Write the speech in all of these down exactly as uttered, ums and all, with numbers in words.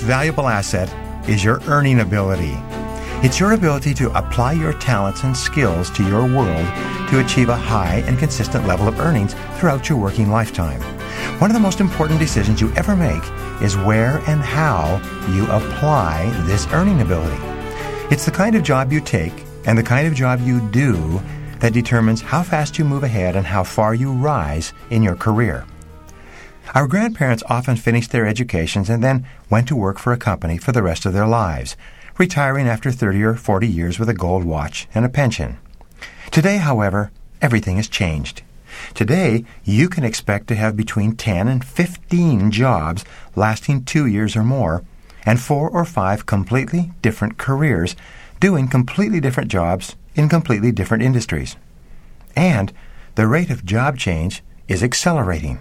valuable asset is your earning ability. It's your ability to apply your talents and skills to your world to achieve a high and consistent level of earnings throughout your working lifetime. One of the most important decisions you ever make is where and how you apply this earning ability. It's the kind of job you take and the kind of job you do that determines how fast you move ahead and how far you rise in your career. Our grandparents often finished their educations and then went to work for a company for the rest of their lives, retiring after thirty or forty years with a gold watch and a pension. Today, however, everything has changed. Today, you can expect to have between ten and fifteen jobs lasting two years or more, and four or five completely different careers, doing completely different jobs in completely different industries. And the rate of job change is accelerating.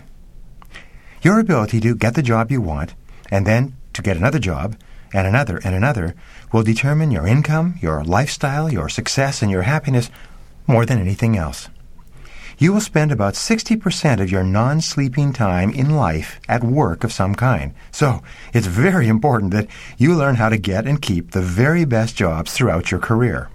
Your ability to get the job you want, and then to get another job, and another and another, will determine your income, your lifestyle, your success, and your happiness more than anything else. You will spend about sixty percent of your non-sleeping time in life at work of some kind. So it's very important that you learn how to get and keep the very best jobs throughout your career.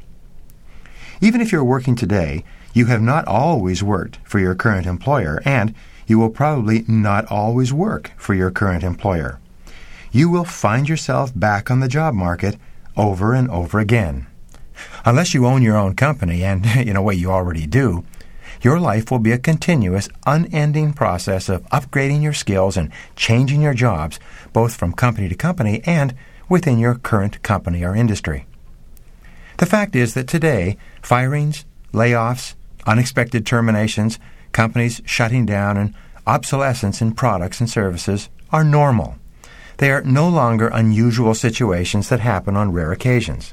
Even if you're working today, you have not always worked for your current employer, and you will probably not always work for your current employer. You will find yourself back on the job market over and over again. Unless you own your own company, and in a way you already do, your life will be a continuous, unending process of upgrading your skills and changing your jobs, both from company to company and within your current company or industry. The fact is that today, firings, layoffs, unexpected terminations, companies shutting down, and obsolescence in products and services are normal. They are no longer unusual situations that happen on rare occasions.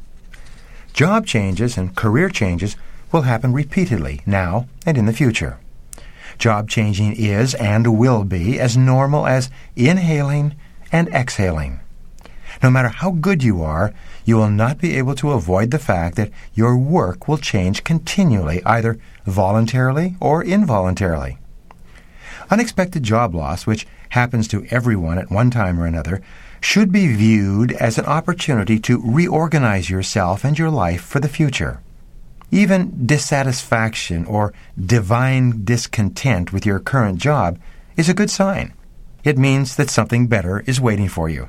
Job changes and career changes will happen repeatedly now and in the future. Job changing is and will be as normal as inhaling and exhaling. No matter how good you are, you will not be able to avoid the fact that your work will change continually, either voluntarily or involuntarily. Unexpected job loss, which happens to everyone at one time or another, should be viewed as an opportunity to reorganize yourself and your life for the future. Even dissatisfaction or divine discontent with your current job is a good sign. It means that something better is waiting for you.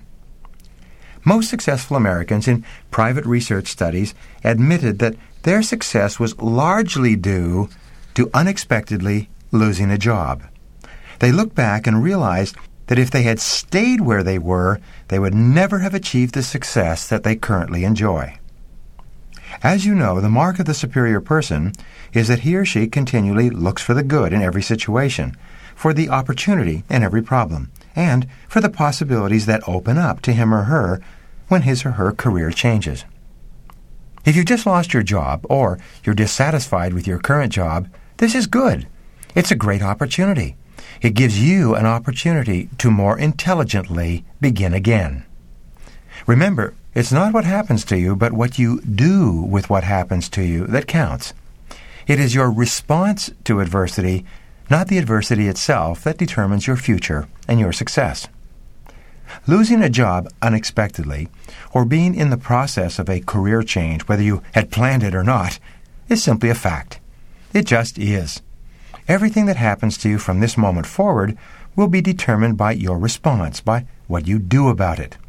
Most successful Americans in private research studies admitted that their success was largely due to unexpectedly losing a job. They looked back and realized that if they had stayed where they were, they would never have achieved the success that they currently enjoy. As you know, the mark of the superior person is that he or she continually looks for the good in every situation, for the opportunity in every problem, and for the possibilities that open up to him or her when his or her career changes. If you've just lost your job, or you're dissatisfied with your current job, this is good. It's a great opportunity. It gives you an opportunity to more intelligently begin again. Remember, it's not what happens to you, but what you do with what happens to you that counts. It is your response to adversity, not the adversity itself, that determines your future and your success. Losing a job unexpectedly, or being in the process of a career change, whether you had planned it or not, is simply a fact. It just is. Everything that happens to you from this moment forward will be determined by your response, by what you do about it.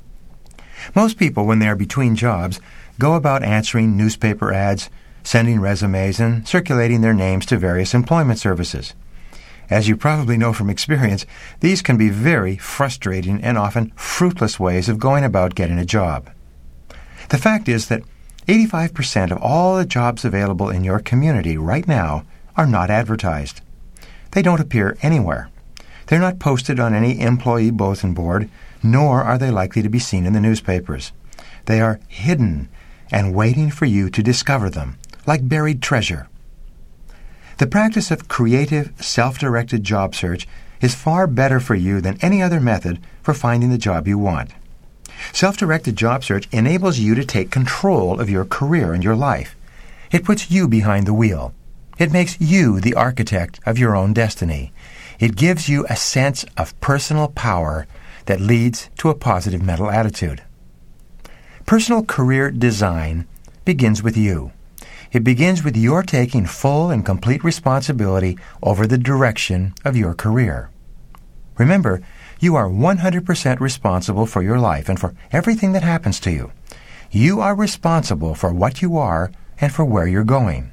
Most people, when they are between jobs, go about answering newspaper ads, sending resumes, and circulating their names to various employment services. As you probably know from experience, these can be very frustrating and often fruitless ways of going about getting a job. The fact is that eighty-five percent of all the jobs available in your community right now are not advertised. They don't appear anywhere. They're not posted on any employee bulletin board, nor are they likely to be seen in the newspapers. They are hidden and waiting for you to discover them, like buried treasure. The practice of creative, self-directed job search is far better for you than any other method for finding the job you want. Self-directed job search enables you to take control of your career and your life. It puts you behind the wheel. It makes you the architect of your own destiny. It gives you a sense of personal power that leads to a positive mental attitude. Personal career design begins with you. It begins with your taking full and complete responsibility over the direction of your career. Remember, you are one hundred percent responsible for your life and for everything that happens to you. You are responsible for what you are and for where you're going.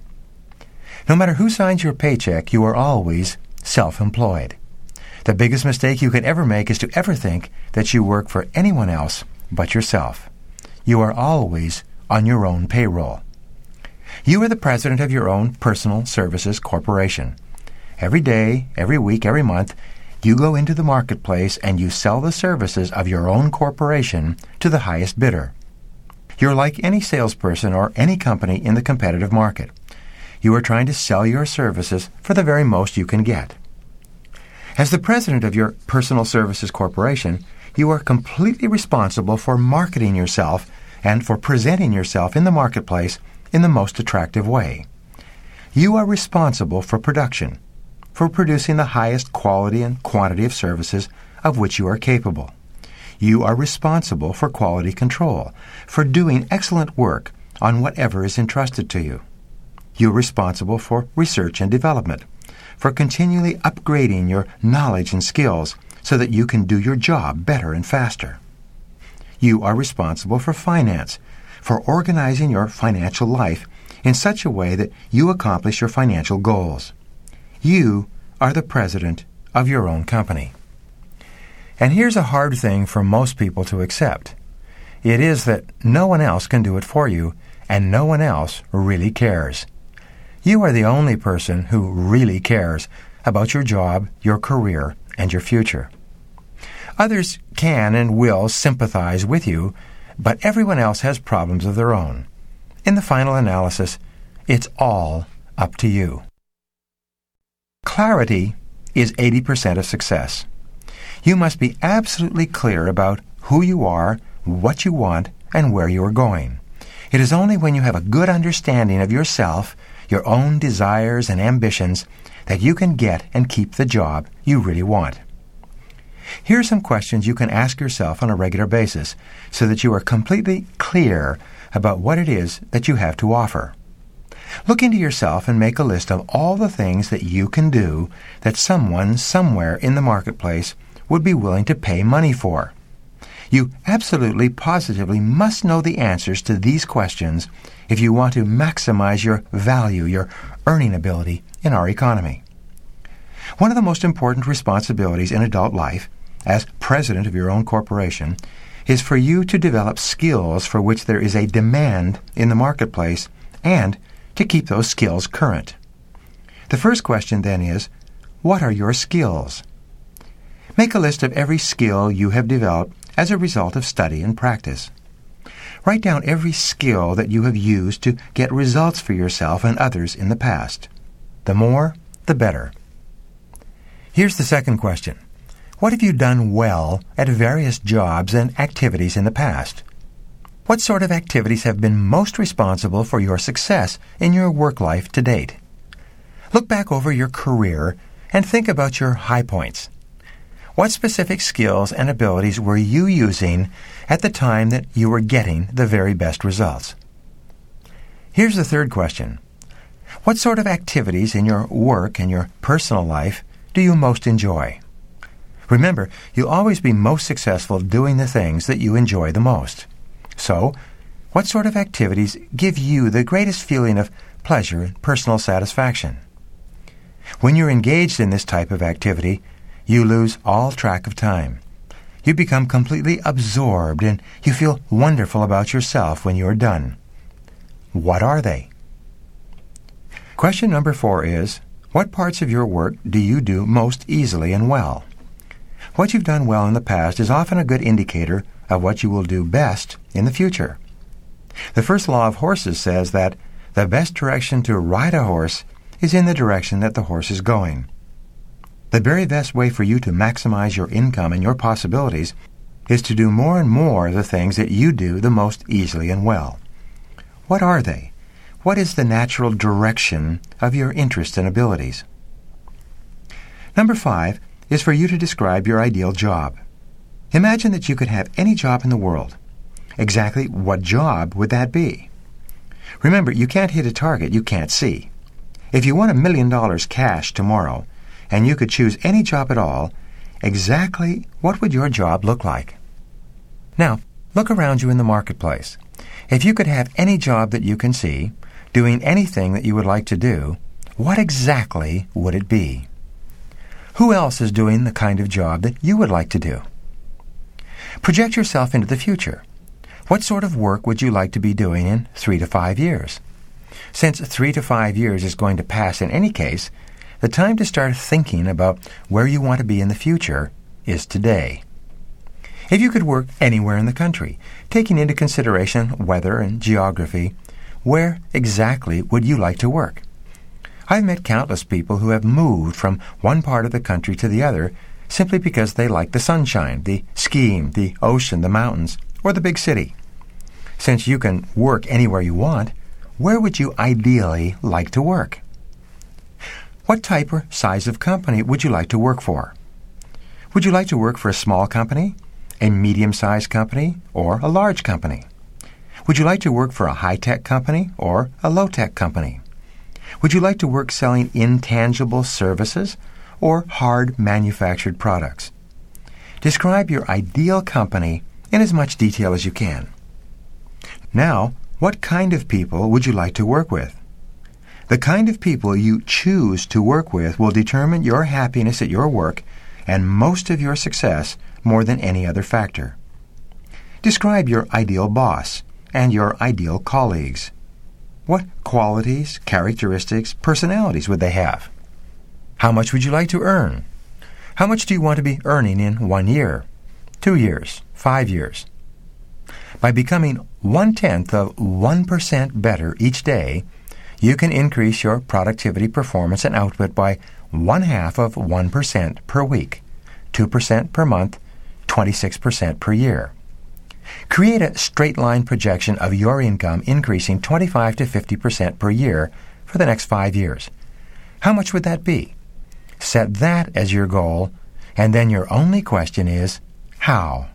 No matter who signs your paycheck, you are always self-employed. The biggest mistake you could ever make is to ever think that you work for anyone else but yourself. You are always on your own payroll. You are the president of your own personal services corporation. Every day, every week, every month, you go into the marketplace and you sell the services of your own corporation to the highest bidder. You're like any salesperson or any company in the competitive market. You are trying to sell your services for the very most you can get. As the president of your personal services corporation, you are completely responsible for marketing yourself and for presenting yourself in the marketplace in the most attractive way. You are responsible for production, for producing the highest quality and quantity of services of which you are capable. You are responsible for quality control, for doing excellent work on whatever is entrusted to you. You are responsible for research and development, for continually upgrading your knowledge and skills so that you can do your job better and faster. You are responsible for finance, for organizing your financial life in such a way that you accomplish your financial goals. You are the president of your own company. And here's a hard thing for most people to accept. It is that no one else can do it for you, and no one else really cares. You are the only person who really cares about your job, your career, and your future. Others can and will sympathize with you, but everyone else has problems of their own. In the final analysis, it's all up to you. Clarity is eighty percent of success. You must be absolutely clear about who you are, what you want, and where you are going. It is only when you have a good understanding of yourself, your own desires and ambitions, that you can get and keep the job you really want. Here are some questions you can ask yourself on a regular basis so that you are completely clear about what it is that you have to offer. Look into yourself and make a list of all the things that you can do that someone somewhere in the marketplace would be willing to pay money for. You absolutely, positively must know the answers to these questions if you want to maximize your value, your earning ability in our economy. One of the most important responsibilities in adult life, as president of your own corporation, is for you to develop skills for which there is a demand in the marketplace and to keep those skills current. The first question then is, what are your skills? Make a list of every skill you have developed as a result of study and practice. Write down every skill that you have used to get results for yourself and others in the past. The more, the better. Here's the second question. What have you done well at various jobs and activities in the past? What sort of activities have been most responsible for your success in your work life to date? Look back over your career and think about your high points. What specific skills and abilities were you using at the time that you were getting the very best results? Here's the third question. What sort of activities in your work and your personal life do you most enjoy? Remember, you'll always be most successful doing the things that you enjoy the most. So, what sort of activities give you the greatest feeling of pleasure and personal satisfaction? When you're engaged in this type of activity, you lose all track of time. You become completely absorbed and you feel wonderful about yourself when you're done. What are they? Question number four is, what parts of your work do you do most easily and well? What you've done well in the past is often a good indicator of what you will do best in the future. The first law of horses says that the best direction to ride a horse is in the direction that the horse is going. The very best way for you to maximize your income and your possibilities is to do more and more of the things that you do the most easily and well. What are they? What is the natural direction of your interest and abilities? Number five is for you to describe your ideal job. Imagine that you could have any job in the world. Exactly what job would that be? Remember, you can't hit a target you can't see. If you won a million dollars cash tomorrow, and you could choose any job at all, exactly what would your job look like? Now, look around you in the marketplace. If you could have any job that you can see, doing anything that you would like to do, what exactly would it be? Who else is doing the kind of job that you would like to do? Project yourself into the future. What sort of work would you like to be doing in three to five years? Since three to five years is going to pass in any case, the time to start thinking about where you want to be in the future is today. If you could work anywhere in the country, taking into consideration weather and geography, where exactly would you like to work? I've met countless people who have moved from one part of the country to the other simply because they like the sunshine, the skiing, the ocean, the mountains, or the big city. Since you can work anywhere you want, where would you ideally like to work? What type or size of company would you like to work for? Would you like to work for a small company, a medium-sized company, or a large company? Would you like to work for a high-tech company or a low-tech company? Would you like to work selling intangible services or hard manufactured products? Describe your ideal company in as much detail as you can. Now, what kind of people would you like to work with? The kind of people you choose to work with will determine your happiness at your work and most of your success more than any other factor. Describe your ideal boss and your ideal colleagues. What qualities, characteristics, personalities would they have? How much would you like to earn? How much do you want to be earning in one year, two years, five years? By becoming one-tenth of one percent better each day, you can increase your productivity, performance, and output by one-half of one percent per week, two percent per month, twenty-six percent per year. Create a straight-line projection of your income increasing twenty-five to fifty percent per year for the next five years. How much would that be? Set that as your goal, and then your only question is, how?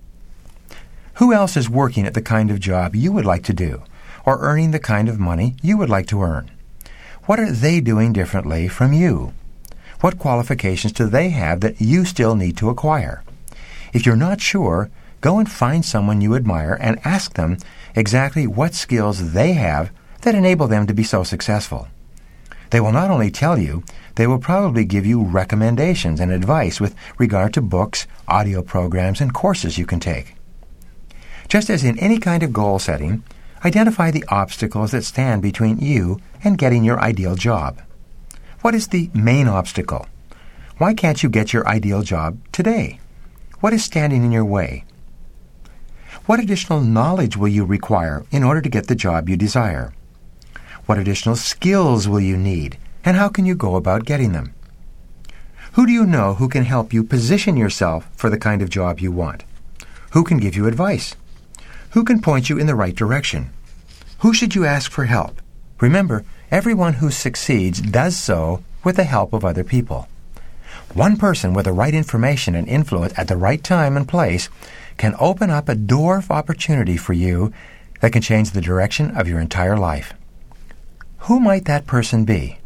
Who else is working at the kind of job you would like to do, or earning the kind of money you would like to earn? What are they doing differently from you? What qualifications do they have that you still need to acquire? If you're not sure, go and find someone you admire and ask them exactly what skills they have that enable them to be so successful. They will not only tell you, they will probably give you recommendations and advice with regard to books, audio programs, and courses you can take. Just as in any kind of goal setting, identify the obstacles that stand between you and getting your ideal job. What is the main obstacle? Why can't you get your ideal job today? What is standing in your way? What additional knowledge will you require in order to get the job you desire? What additional skills will you need, and how can you go about getting them? Who do you know who can help you position yourself for the kind of job you want? Who can give you advice? Who can point you in the right direction? Who should you ask for help? Remember, everyone who succeeds does so with the help of other people. One person with the right information and influence at the right time and place can open up a door of opportunity for you that can change the direction of your entire life. Who might that person be?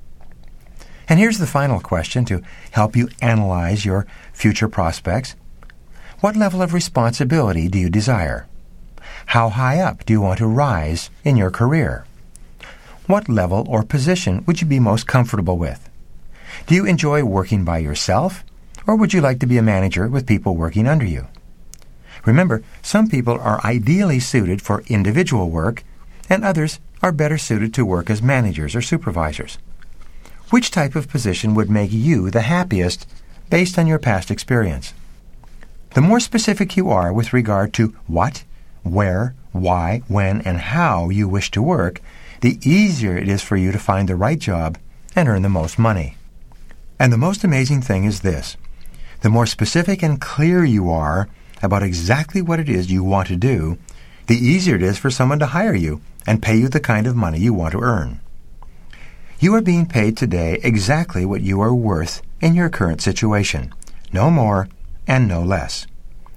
And here's the final question to help you analyze your future prospects. What level of responsibility do you desire? How high up do you want to rise in your career? What level or position would you be most comfortable with? Do you enjoy working by yourself, or would you like to be a manager with people working under you? Remember, some people are ideally suited for individual work, and others are better suited to work as managers or supervisors. Which type of position would make you the happiest based on your past experience? The more specific you are with regard to what, where, why, when, and how you wish to work, the easier it is for you to find the right job and earn the most money. And the most amazing thing is this: the more specific and clear you are about exactly what it is you want to do, the easier it is for someone to hire you and pay you the kind of money you want to earn. You are being paid today exactly what you are worth in your current situation, no more and no less.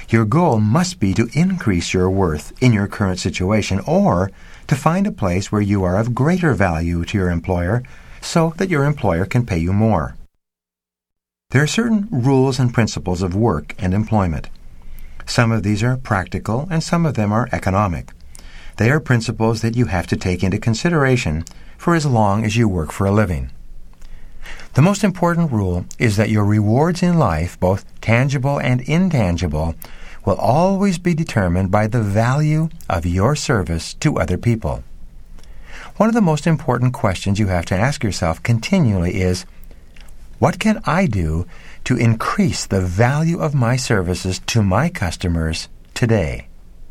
Your goal must be to increase your worth in your current situation or to find a place where you are of greater value to your employer so that your employer can pay you more. There are certain rules and principles of work and employment. Some of these are practical and some of them are economic. They are principles that you have to take into consideration for as long as you work for a living. The most important rule is that your rewards in life, both tangible and intangible, will always be determined by the value of your service to other people. One of the most important questions you have to ask yourself continually is, what can I do to increase the value of my services to my customers today?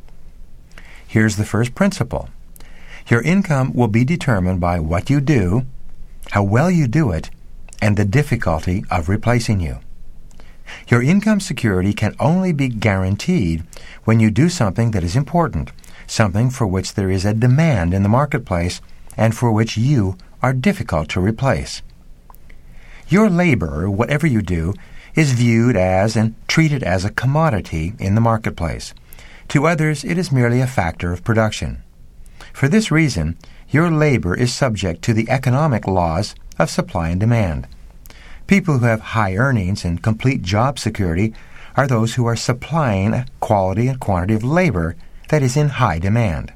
Here's the first principle. Your income will be determined by what you do, how well you do it, and the difficulty of replacing you. Your income security can only be guaranteed when you do something that is important, something for which there is a demand in the marketplace, and for which you are difficult to replace. Your labor, whatever you do, is viewed as and treated as a commodity in the marketplace. To others, it is merely a factor of production. For this reason, your labor is subject to the economic laws of supply and demand. People who have high earnings and complete job security are those who are supplying a quality and quantity of labor that is in high demand.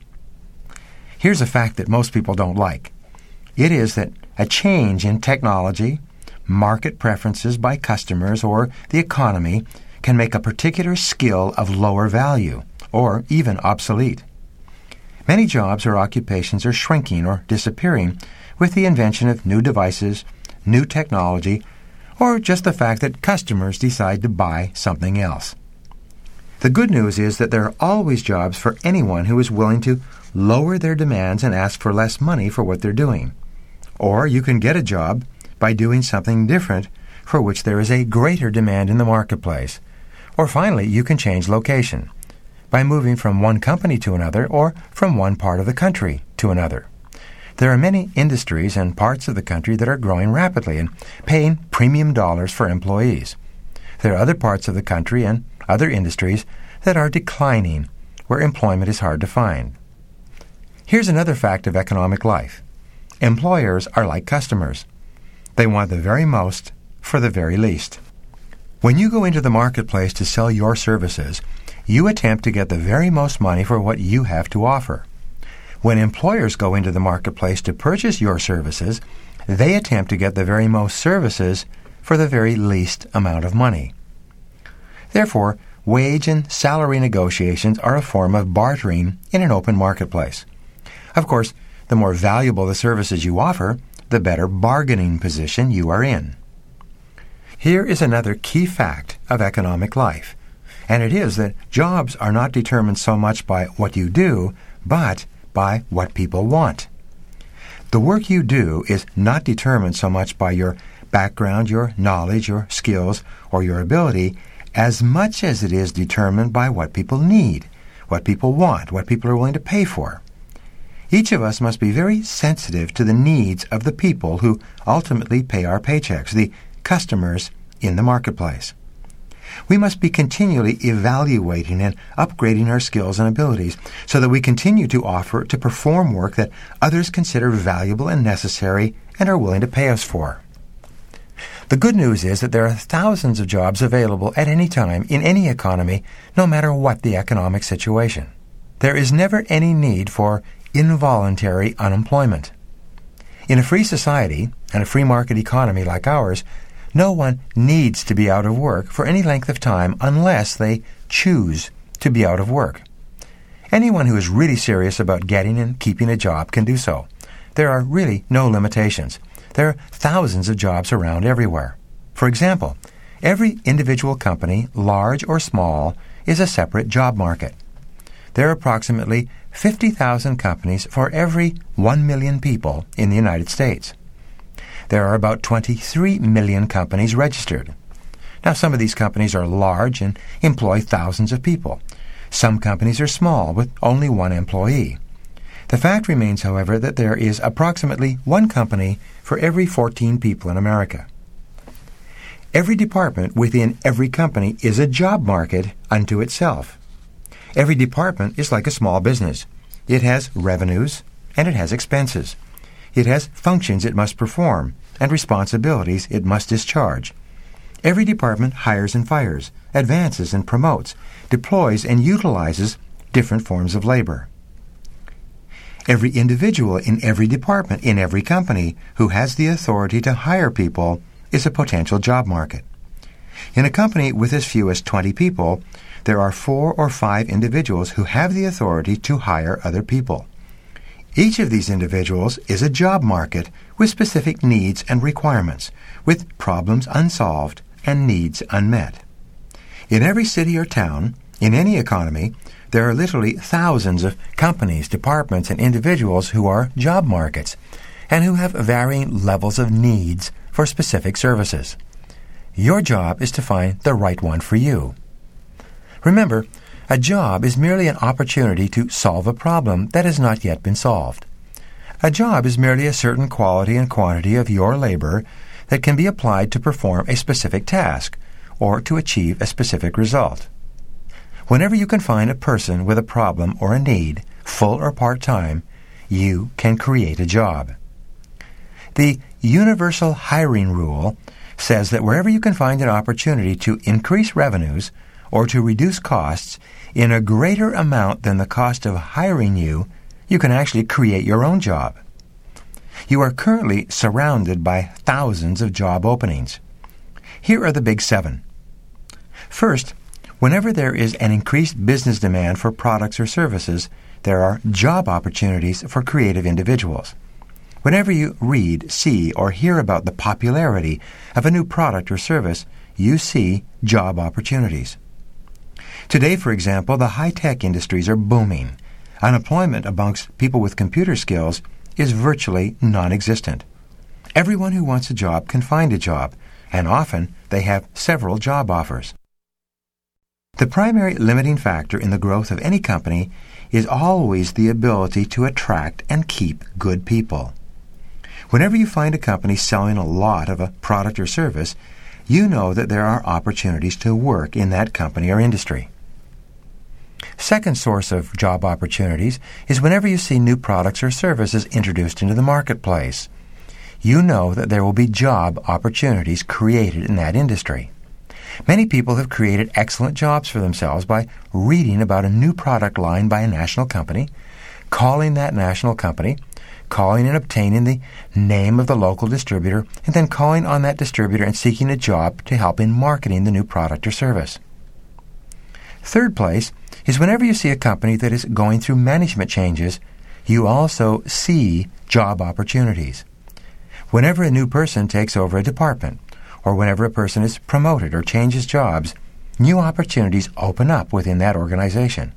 Here's a fact that most people don't like. It is that a change in technology, market preferences by customers, or the economy can make a particular skill of lower value or even obsolete. Many jobs or occupations are shrinking or disappearing with the invention of new devices, new technology, or just the fact that customers decide to buy something else. The good news is that there are always jobs for anyone who is willing to lower their demands and ask for less money for what they're doing. Or you can get a job by doing something different for which there is a greater demand in the marketplace. Or finally, you can change location by moving from one company to another or from one part of the country to another. There are many industries and parts of the country that are growing rapidly and paying premium dollars for employees. There are other parts of the country and other industries that are declining, where employment is hard to find. Here's another fact of economic life. Employers are like customers. They want the very most for the very least. When you go into the marketplace to sell your services, you attempt to get the very most money for what you have to offer. When employers go into the marketplace to purchase your services, they attempt to get the very most services for the very least amount of money. Therefore, wage and salary negotiations are a form of bartering in an open marketplace. Of course, the more valuable the services you offer, the better bargaining position you are in. Here is another key fact of economic life, and it is that jobs are not determined so much by what you do, but by what people want. The work you do is not determined so much by your background, your knowledge, your skills, or your ability, as much as it is determined by what people need, what people want, what people are willing to pay for. Each of us must be very sensitive to the needs of the people who ultimately pay our paychecks, the customers in the marketplace. We must be continually evaluating and upgrading our skills and abilities so that we continue to offer to perform work that others consider valuable and necessary and are willing to pay us for. The good news is that there are thousands of jobs available at any time in any economy, no matter what the economic situation. There is never any need for involuntary unemployment. In a free society and a free market economy like ours, no one needs to be out of work for any length of time unless they choose to be out of work. Anyone who is really serious about getting and keeping a job can do so. There are really no limitations. There are thousands of jobs around everywhere. For example, every individual company, large or small, is a separate job market. There are approximately fifty thousand companies for every one million people in the United States. There are about twenty-three million companies registered. Now, some of these companies are large and employ thousands of people. Some companies are small with only one employee. The fact remains, however, that there is approximately one company for every fourteen people in America. Every department within every company is a job market unto itself. Every department is like a small business. It has revenues and it has expenses. It has functions it must perform and responsibilities it must discharge. Every department hires and fires, advances and promotes, deploys and utilizes different forms of labor. Every individual in every department in every company who has the authority to hire people is a potential job market. In a company with as few as twenty people, there are four or five individuals who have the authority to hire other people. Each of these individuals is a job market with specific needs and requirements, with problems unsolved and needs unmet. In every city or town, in any economy, there are literally thousands of companies, departments, and individuals who are job markets and who have varying levels of needs for specific services. Your job is to find the right one for you. Remember, a job is merely an opportunity to solve a problem that has not yet been solved. A job is merely a certain quality and quantity of your labor that can be applied to perform a specific task or to achieve a specific result. Whenever you can find a person with a problem or a need, full or part-time, you can create a job. The universal hiring rule says that wherever you can find an opportunity to increase revenues or to reduce costs in a greater amount than the cost of hiring you, you can actually create your own job. You are currently surrounded by thousands of job openings. Here are the big seven. First, whenever there is an increased business demand for products or services, there are job opportunities for creative individuals. Whenever you read, see, or hear about the popularity of a new product or service, you see job opportunities. Today, for example, the high-tech industries are booming. Unemployment amongst people with computer skills is virtually non-existent. Everyone who wants a job can find a job, and often they have several job offers. The primary limiting factor in the growth of any company is always the ability to attract and keep good people. Whenever you find a company selling a lot of a product or service, you know that there are opportunities to work in that company or industry. Second source of job opportunities is whenever you see new products or services introduced into the marketplace. You know that there will be job opportunities created in that industry. Many people have created excellent jobs for themselves by reading about a new product line by a national company, calling that national company, calling and obtaining the name of the local distributor, and then calling on that distributor and seeking a job to help in marketing the new product or service. Third place is whenever you see a company that is going through management changes, you also see job opportunities. Whenever a new person takes over a department, or whenever a person is promoted or changes jobs, new opportunities open up within that organization.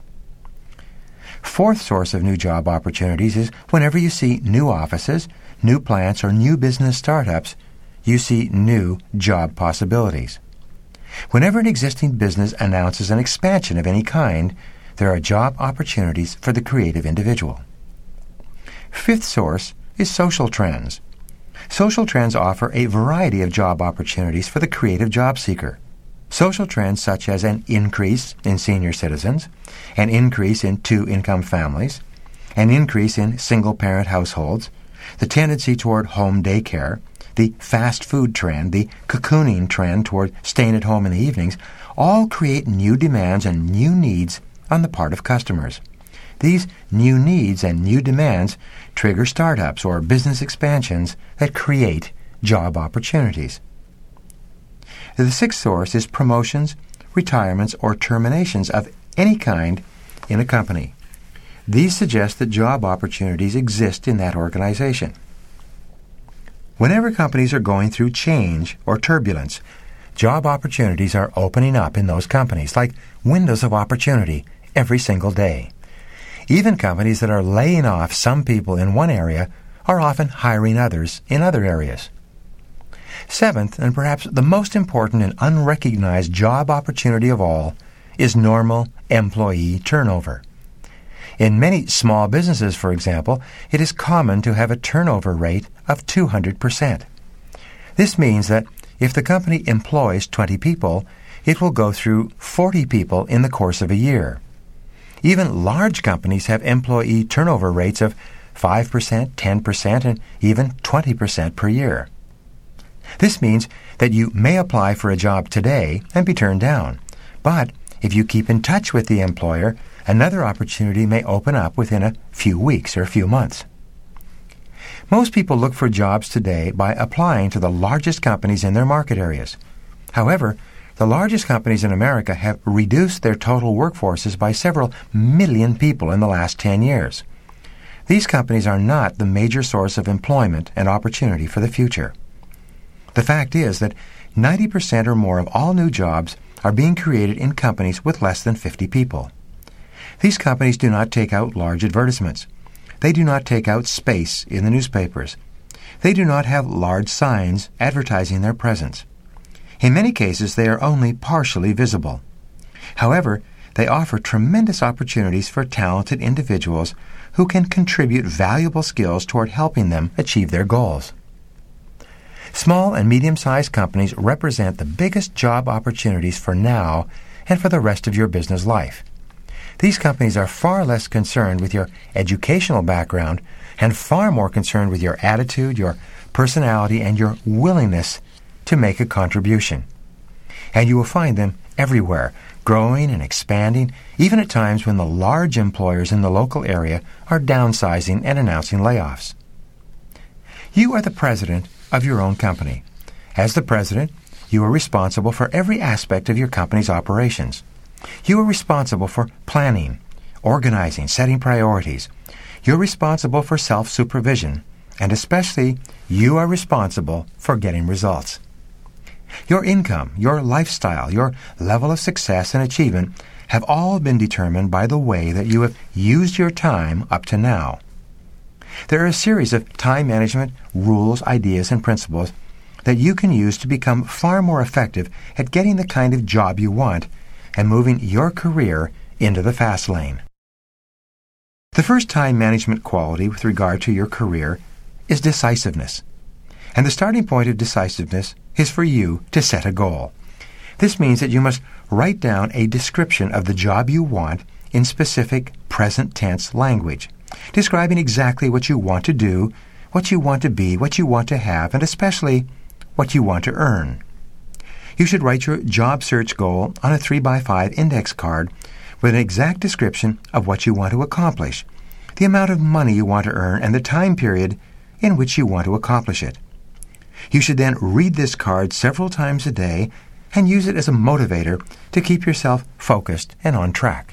Fourth source of new job opportunities is whenever you see new offices, new plants, or new business startups, you see new job possibilities. Whenever an existing business announces an expansion of any kind, there are job opportunities for the creative individual. Fifth source is social trends. Social trends offer a variety of job opportunities for the creative job seeker. Social trends such as an increase in senior citizens, an increase in two-income families, an increase in single-parent households, the tendency toward home daycare, the fast food trend, the cocooning trend toward staying at home in the evenings, all create new demands and new needs on the part of customers. These new needs and new demands trigger startups or business expansions that create job opportunities. The sixth source is promotions, retirements, or terminations of any kind in a company. These suggest that job opportunities exist in that organization. Whenever companies are going through change or turbulence, job opportunities are opening up in those companies like windows of opportunity every single day. Even companies that are laying off some people in one area are often hiring others in other areas. Seventh, and perhaps the most important and unrecognized job opportunity of all, is normal employee turnover. In many small businesses, for example, it is common to have a turnover rate of two hundred percent. This means that if the company employs twenty people, it will go through forty people in the course of a year. Even large companies have employee turnover rates of five percent, ten percent, and even twenty percent per year. This means that you may apply for a job today and be turned down, but if you keep in touch with the employer, another opportunity may open up within a few weeks or a few months. Most people look for jobs today by applying to the largest companies in their market areas. However, the largest companies in America have reduced their total workforces by several million people in the last ten years. These companies are not the major source of employment and opportunity for the future. The fact is that ninety percent or more of all new jobs are being created in companies with less than fifty people. These companies do not take out large advertisements. They do not take out space in the newspapers. They do not have large signs advertising their presence. In many cases, they are only partially visible. However, they offer tremendous opportunities for talented individuals who can contribute valuable skills toward helping them achieve their goals. Small and medium-sized companies represent the biggest job opportunities for now and for the rest of your business life. These companies are far less concerned with your educational background and far more concerned with your attitude, your personality, and your willingness to make a contribution. And you will find them everywhere, growing and expanding, even at times when the large employers in the local area are downsizing and announcing layoffs. You are the president of your own company. As the president, you are responsible for every aspect of your company's operations. You are responsible for planning, organizing, setting priorities. You're responsible for self-supervision, and especially, you are responsible for getting results. Your income, your lifestyle, your level of success and achievement have all been determined by the way that you have used your time up to now. There are a series of time management rules, ideas, and principles that you can use to become far more effective at getting the kind of job you want and moving your career into the fast lane. The first time management quality with regard to your career is decisiveness. And the starting point of decisiveness is for you to set a goal. This means that you must write down a description of the job you want in specific present tense language, describing exactly what you want to do, what you want to be, what you want to have, and especially what you want to earn. You should write your job search goal on a three by five index card with an exact description of what you want to accomplish, the amount of money you want to earn, and the time period in which you want to accomplish it. You should then read this card several times a day and use it as a motivator to keep yourself focused and on track.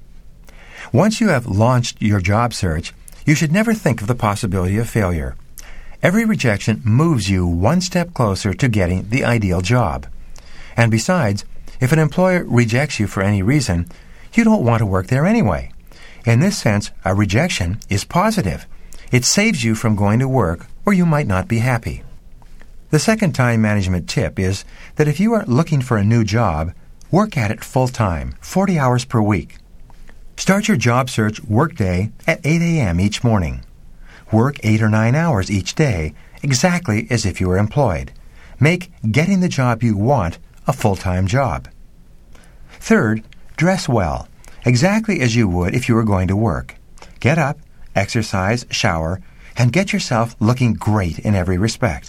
Once you have launched your job search, you should never think of the possibility of failure. Every rejection moves you one step closer to getting the ideal job. And besides, if an employer rejects you for any reason, you don't want to work there anyway. In this sense, a rejection is positive. It saves you from going to work where you might not be happy. The second time management tip is that if you are looking for a new job, work at it full-time, forty hours per week. Start your job search workday at eight a.m. each morning. Work eight or nine hours each day, exactly as if you were employed. Make getting the job you want a full-time job. Third, dress well, exactly as you would if you were going to work. Get up, exercise, shower, and get yourself looking great in every respect.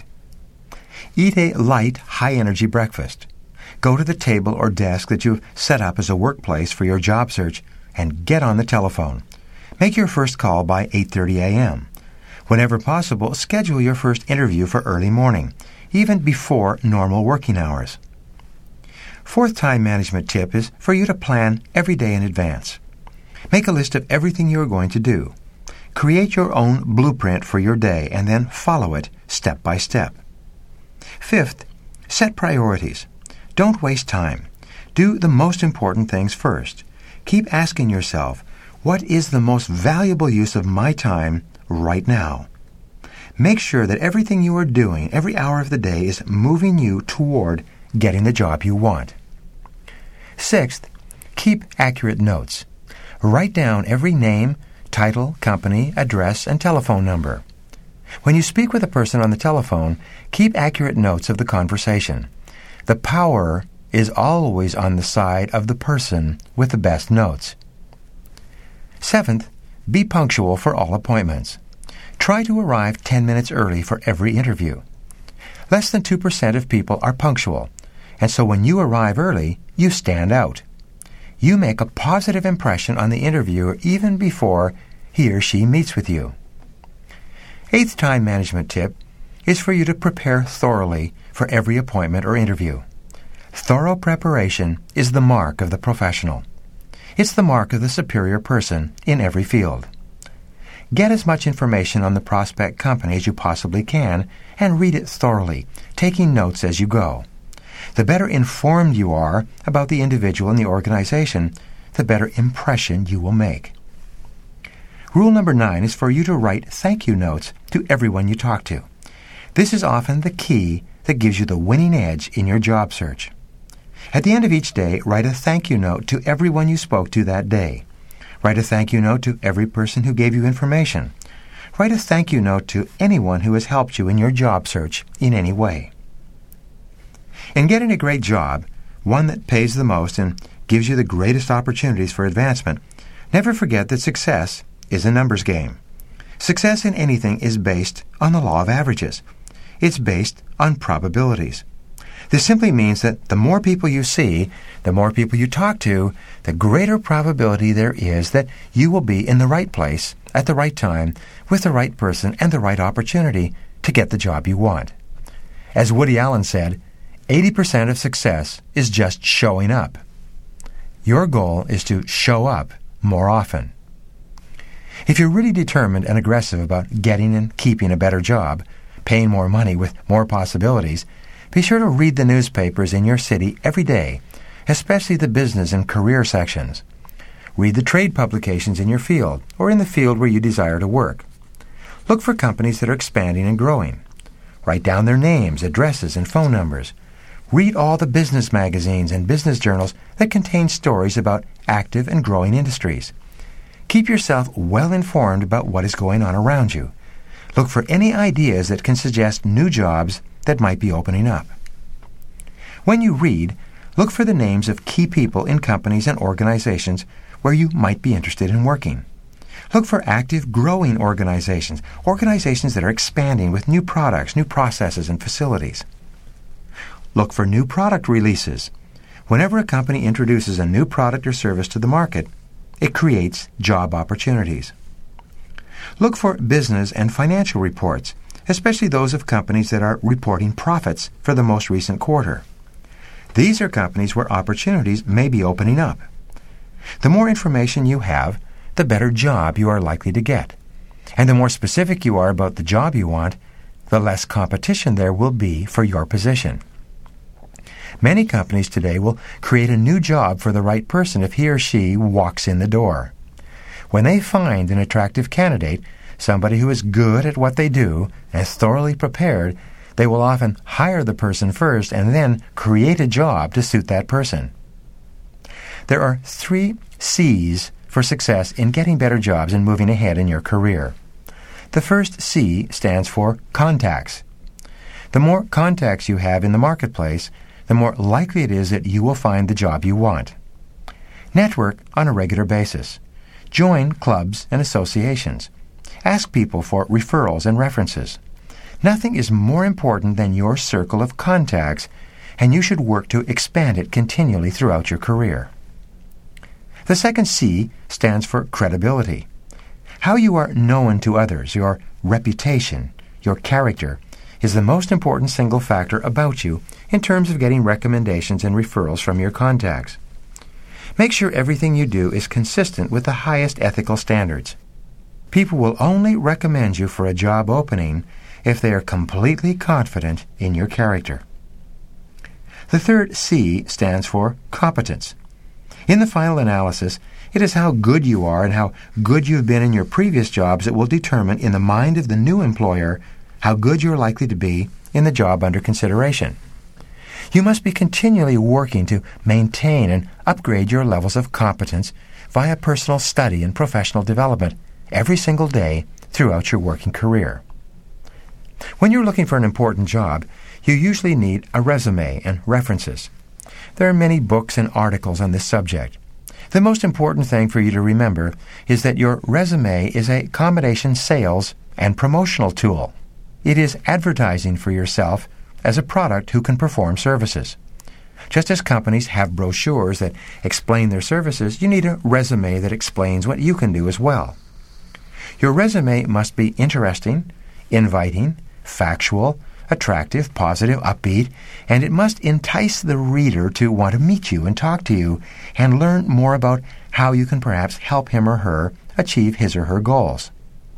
Eat a light, high-energy breakfast. Go to the table or desk that you've set up as a workplace for your job search and get on the telephone. Make your first call by eight thirty a.m. Whenever possible, schedule your first interview for early morning, even before normal working hours. Fourth time management tip is for you to plan every day in advance. Make a list of everything you are going to do. Create your own blueprint for your day and then follow it step by step. Fifth, set priorities. Don't waste time. Do the most important things first. Keep asking yourself, what is the most valuable use of my time right now? Make sure that everything you are doing every hour of the day is moving you toward getting the job you want. Sixth, keep accurate notes. Write down every name, title, company, address, and telephone number. When you speak with a person on the telephone, keep accurate notes of the conversation. The power is always on the side of the person with the best notes. Seventh, be punctual for all appointments. Try to arrive ten minutes early for every interview. Less than two percent of people are punctual, and so when you arrive early, you stand out. You make a positive impression on the interviewer even before he or she meets with you. Eighth time management tip is for you to prepare thoroughly for every appointment or interview. Thorough preparation is the mark of the professional. It's the mark of the superior person in every field. Get as much information on the prospect company as you possibly can and read it thoroughly, taking notes as you go. The better informed you are about the individual and the organization, the better impression you will make. Rule number nine is for you to write thank you notes to everyone you talk to. This is often the key that gives you the winning edge in your job search. At the end of each day, write a thank you note to everyone you spoke to that day. Write a thank you note to every person who gave you information. Write a thank you note to anyone who has helped you in your job search in any way. In getting a great job, one that pays the most and gives you the greatest opportunities for advancement, never forget that success is a numbers game. Success in anything is based on the law of averages. It's based on probabilities. This simply means that the more people you see, the more people you talk to, the greater probability there is that you will be in the right place at the right time with the right person and the right opportunity to get the job you want. As Woody Allen said, eighty percent of success is just showing up. Your goal is to show up more often. If you're really determined and aggressive about getting and keeping a better job, paying more money with more possibilities, be sure to read the newspapers in your city every day, especially the business and career sections. Read the trade publications in your field or in the field where you desire to work. Look for companies that are expanding and growing. Write down their names, addresses, and phone numbers. Read all the business magazines and business journals that contain stories about active and growing industries. Keep yourself well informed about what is going on around you. Look for any ideas that can suggest new jobs that might be opening up. When you read, look for the names of key people in companies and organizations where you might be interested in working. Look for active, growing organizations, organizations that are expanding with new products, new processes, and facilities. Look for new product releases. Whenever a company introduces a new product or service to the market, it creates job opportunities. Look for business and financial reports, especially those of companies that are reporting profits for the most recent quarter. These are companies where opportunities may be opening up. The more information you have, the better job you are likely to get. And the more specific you are about the job you want, the less competition there will be for your position. Many companies today will create a new job for the right person if he or she walks in the door. When they find an attractive candidate, somebody who is good at what they do and thoroughly prepared, they will often hire the person first and then create a job to suit that person. There are three C's for success in getting better jobs and moving ahead in your career. The first C stands for contacts. The more contacts you have in the marketplace, the more likely it is that you will find the job you want. Network on a regular basis. Join clubs and associations. Ask people for referrals and references. Nothing is more important than your circle of contacts, and you should work to expand it continually throughout your career. The second C stands for credibility. How you are known to others, your reputation, your character, is the most important single factor about you in terms of getting recommendations and referrals from your contacts. Make sure everything you do is consistent with the highest ethical standards. People will only recommend you for a job opening if they are completely confident in your character. The third C stands for competence. In the final analysis, it is how good you are and how good you've been in your previous jobs that will determine in the mind of the new employer how good you're likely to be in the job under consideration. You must be continually working to maintain and upgrade your levels of competence via personal study and professional development every single day throughout your working career. When you're looking for an important job, you usually need a resume and references. There are many books and articles on this subject. The most important thing for you to remember is that your resume is a combination sales and promotional tool. It is advertising for yourself as a product who can perform services. Just as companies have brochures that explain their services, you need a resume that explains what you can do as well. Your resume must be interesting, inviting, factual, attractive, positive, upbeat, and it must entice the reader to want to meet you and talk to you and learn more about how you can perhaps help him or her achieve his or her goals.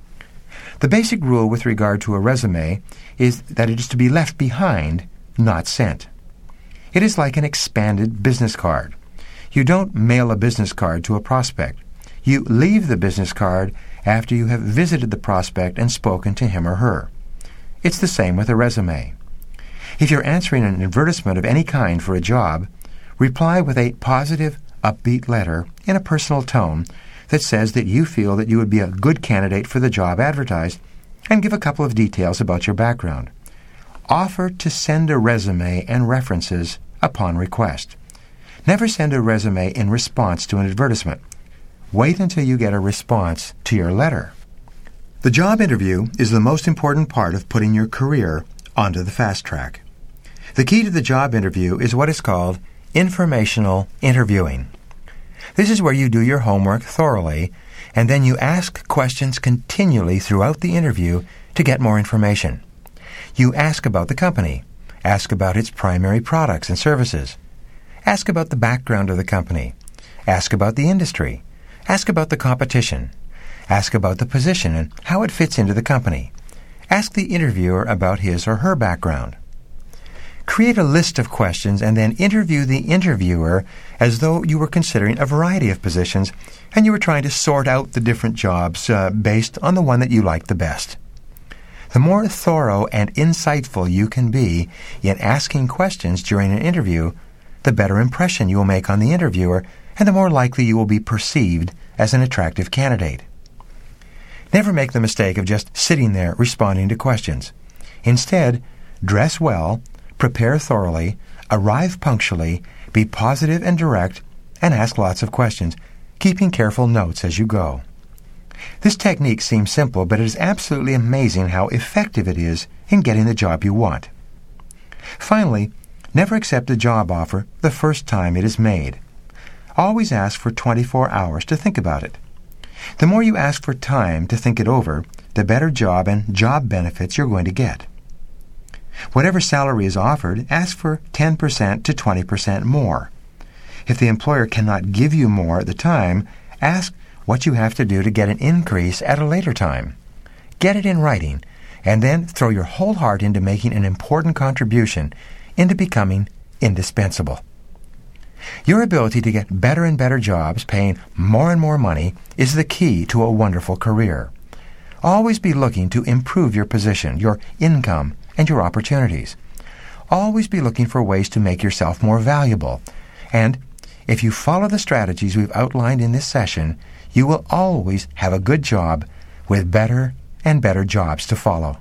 The basic rule with regard to a resume is that it is to be left behind, not sent. It is like an expanded business card. You don't mail a business card to a prospect. You leave the business card after you have visited the prospect and spoken to him or her. It's the same with a resume. If you're answering an advertisement of any kind for a job, reply with a positive, upbeat letter in a personal tone that says that you feel that you would be a good candidate for the job advertised, and give a couple of details about your background. Offer to send a resume and references upon request. Never send a resume in response to an advertisement. Wait until you get a response to your letter. The job interview is the most important part of putting your career onto the fast track. The key to the job interview is what is called informational interviewing. This is where you do your homework thoroughly, and then you ask questions continually throughout the interview to get more information. You ask about the company, ask about its primary products and services, ask about the background of the company, ask about the industry, ask about the competition, ask about the position and how it fits into the company. Ask the interviewer about his or her background. Create a list of questions and then interview the interviewer as though you were considering a variety of positions and you were trying to sort out the different jobs uh, based on the one that you liked the best. The more thorough and insightful you can be in asking questions during an interview, the better impression you will make on the interviewer and the more likely you will be perceived as an attractive candidate. Never make the mistake of just sitting there responding to questions. Instead, dress well, prepare thoroughly, arrive punctually, be positive and direct, and ask lots of questions, keeping careful notes as you go. This technique seems simple, but it is absolutely amazing how effective it is in getting the job you want. Finally, never accept a job offer the first time it is made. Always ask for twenty-four hours to think about it. The more you ask for time to think it over, the better job and job benefits you're going to get. Whatever salary is offered, ask for ten percent to twenty percent more. If the employer cannot give you more at the time, ask what you have to do to get an increase at a later time. Get it in writing, and then throw your whole heart into making an important contribution, into becoming indispensable. Your ability to get better and better jobs paying more and more money is the key to a wonderful career. Always be looking to improve your position, your income, and your opportunities. Always be looking for ways to make yourself more valuable. And if you follow the strategies we've outlined in this session, you will always have a good job with better and better jobs to follow.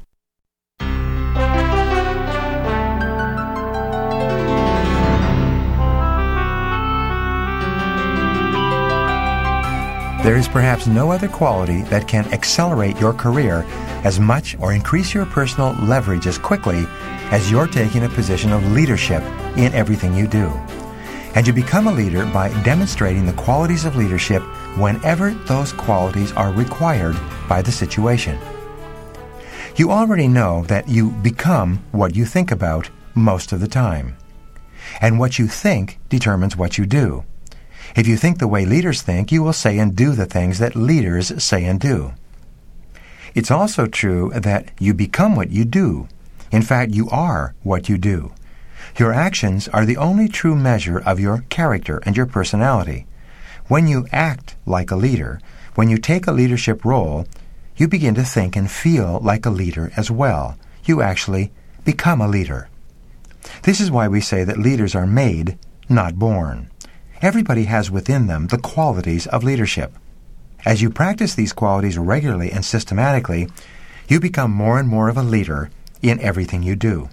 There is perhaps no other quality that can accelerate your career as much or increase your personal leverage as quickly as you're taking a position of leadership in everything you do. And you become a leader by demonstrating the qualities of leadership whenever those qualities are required by the situation. You already know that you become what you think about most of the time. And what you think determines what you do. If you think the way leaders think, you will say and do the things that leaders say and do. It's also true that you become what you do. In fact, you are what you do. Your actions are the only true measure of your character and your personality. When you act like a leader, when you take a leadership role, you begin to think and feel like a leader as well. You actually become a leader. This is why we say that leaders are made, not born. Everybody has within them the qualities of leadership. As you practice these qualities regularly and systematically, you become more and more of a leader in everything you do.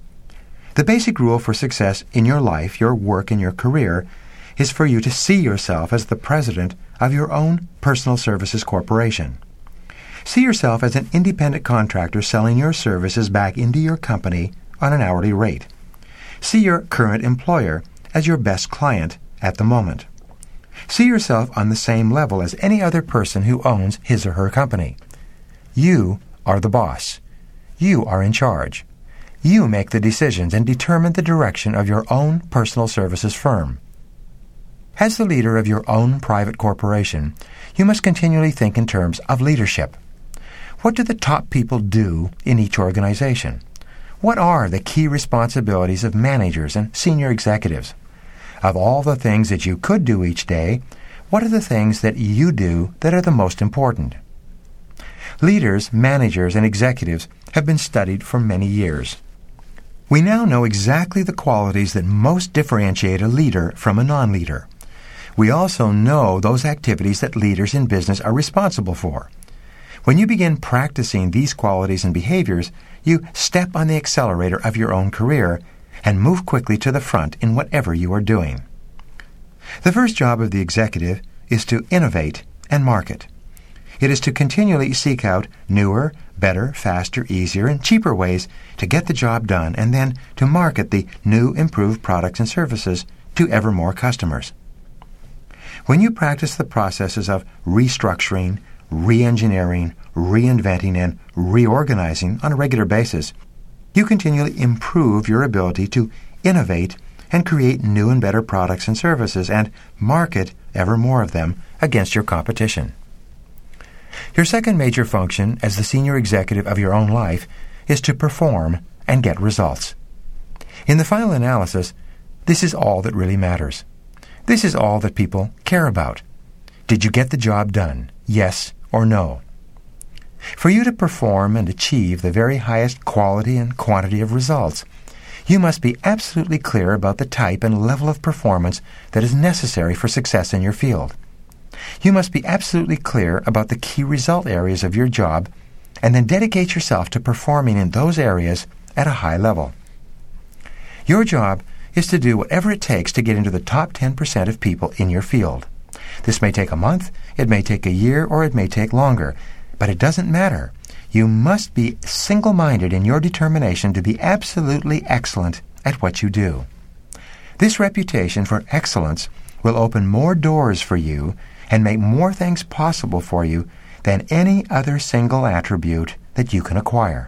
The basic rule for success in your life, your work, and your career is for you to see yourself as the president of your own personal services corporation. See yourself as an independent contractor selling your services back into your company on an hourly rate. See your current employer as your best client at the moment. See yourself on the same level as any other person who owns his or her company. You are the boss. You are in charge. You make the decisions and determine the direction of your own personal services firm. As the leader of your own private corporation, you must continually think in terms of leadership. What do the top people do in each organization? What are the key responsibilities of managers and senior executives? Of all the things that you could do each day, what are the things that you do that are the most important? Leaders, managers, and executives have been studied for many years. We now know exactly the qualities that most differentiate a leader from a non-leader. We also know those activities that leaders in business are responsible for. When you begin practicing these qualities and behaviors, you step on the accelerator of your own career and move quickly to the front in whatever you are doing. The first job of the executive is to innovate and market. It is to continually seek out newer, better, faster, easier, and cheaper ways to get the job done and then to market the new, improved products and services to ever more customers. When you practice the processes of restructuring, re-engineering, reinventing, and reorganizing on a regular basis, you continually improve your ability to innovate and create new and better products and services and market ever more of them against your competition. Your second major function as the senior executive of your own life is to perform and get results. In the final analysis, this is all that really matters. This is all that people care about. Did you get the job done? Yes or no? For you to perform and achieve the very highest quality and quantity of results, you must be absolutely clear about the type and level of performance that is necessary for success in your field. You must be absolutely clear about the key result areas of your job and then dedicate yourself to performing in those areas at a high level. Your job is to do whatever it takes to get into the top ten percent of people in your field. This may take a month, it may take a year, or it may take longer, but it doesn't matter. You must be single-minded in your determination to be absolutely excellent at what you do. This reputation for excellence will open more doors for you and make more things possible for you than any other single attribute that you can acquire.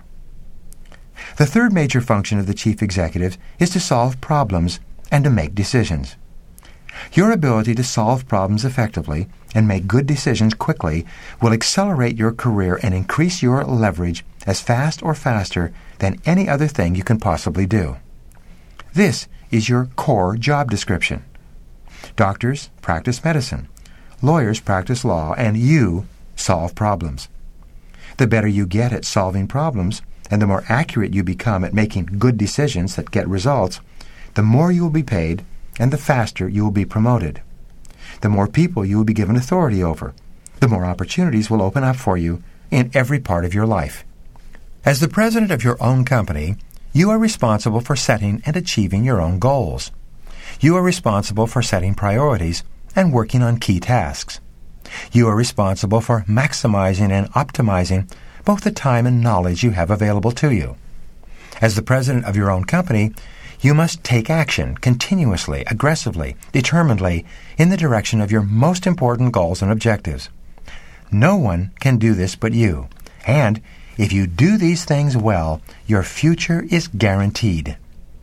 The third major function of the chief executive is to solve problems and to make decisions. Your ability to solve problems effectively and make good decisions quickly will accelerate your career and increase your leverage as fast or faster than any other thing you can possibly do. This is your core job description. Doctors practice medicine. Lawyers practice law, and you solve problems. The better you get at solving problems, and the more accurate you become at making good decisions that get results, the more you will be paid, and the faster you will be promoted. The more people you will be given authority over, the more opportunities will open up for you in every part of your life. As the president of your own company, you are responsible for setting and achieving your own goals. You are responsible for setting priorities and working on key tasks. You are responsible for maximizing and optimizing both the time and knowledge you have available to you. As the president of your own company, you must take action continuously, aggressively, determinedly in the direction of your most important goals and objectives. No one can do this but you, and if you do these things well, your future is guaranteed.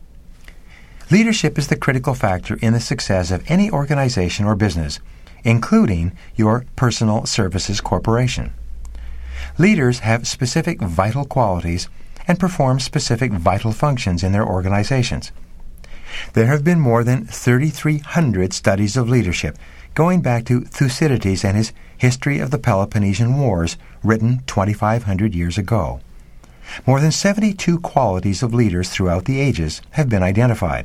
Leadership is the critical factor in the success of any organization or business, including your personal services corporation. Leaders have specific vital qualities and perform specific vital functions in their organizations. There have been more than thirty-three hundred studies of leadership, going back to Thucydides and his History of the Peloponnesian Wars, written twenty-five hundred years ago. More than seventy-two qualities of leaders throughout the ages have been identified.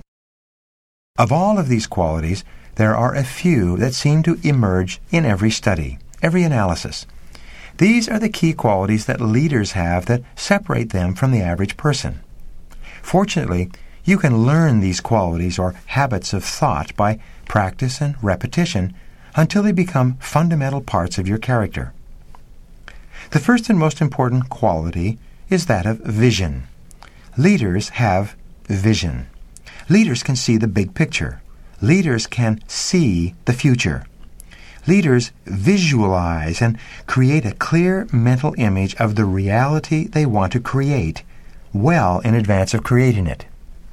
Of all of these qualities, there are a few that seem to emerge in every study, every analysis. These are the key qualities that leaders have that separate them from the average person. Fortunately, you can learn these qualities or habits of thought by practice and repetition until they become fundamental parts of your character. The first and most important quality is that of vision. Leaders have vision. Leaders can see the big picture. Leaders can see the future. Leaders visualize and create a clear mental image of the reality they want to create well in advance of creating it.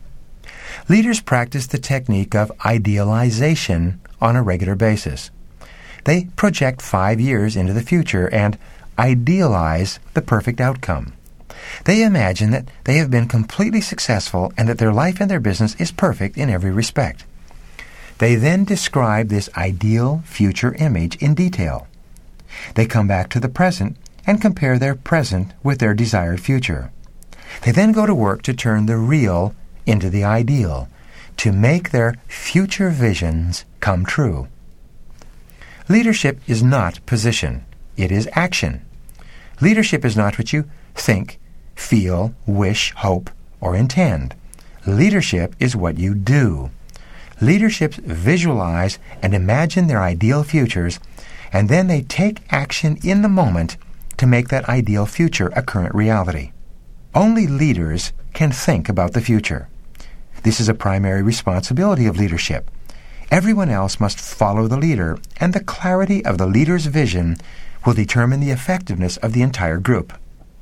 Leaders practice the technique of idealization on a regular basis. They project five years into the future and idealize the perfect outcome. They imagine that they have been completely successful and that their life and their business is perfect in every respect. They then describe this ideal future image in detail. They come back to the present and compare their present with their desired future. They then go to work to turn the real into the ideal, to make their future visions come true. Leadership is not position. It is action. Leadership is not what you think, feel, wish, hope, or intend. Leadership is what you do. Leaderships visualize and imagine their ideal futures, and then they take action in the moment to make that ideal future a current reality. Only leaders can think about the future. This is a primary responsibility of leadership. Everyone else must follow the leader, and the clarity of the leader's vision will determine the effectiveness of the entire group.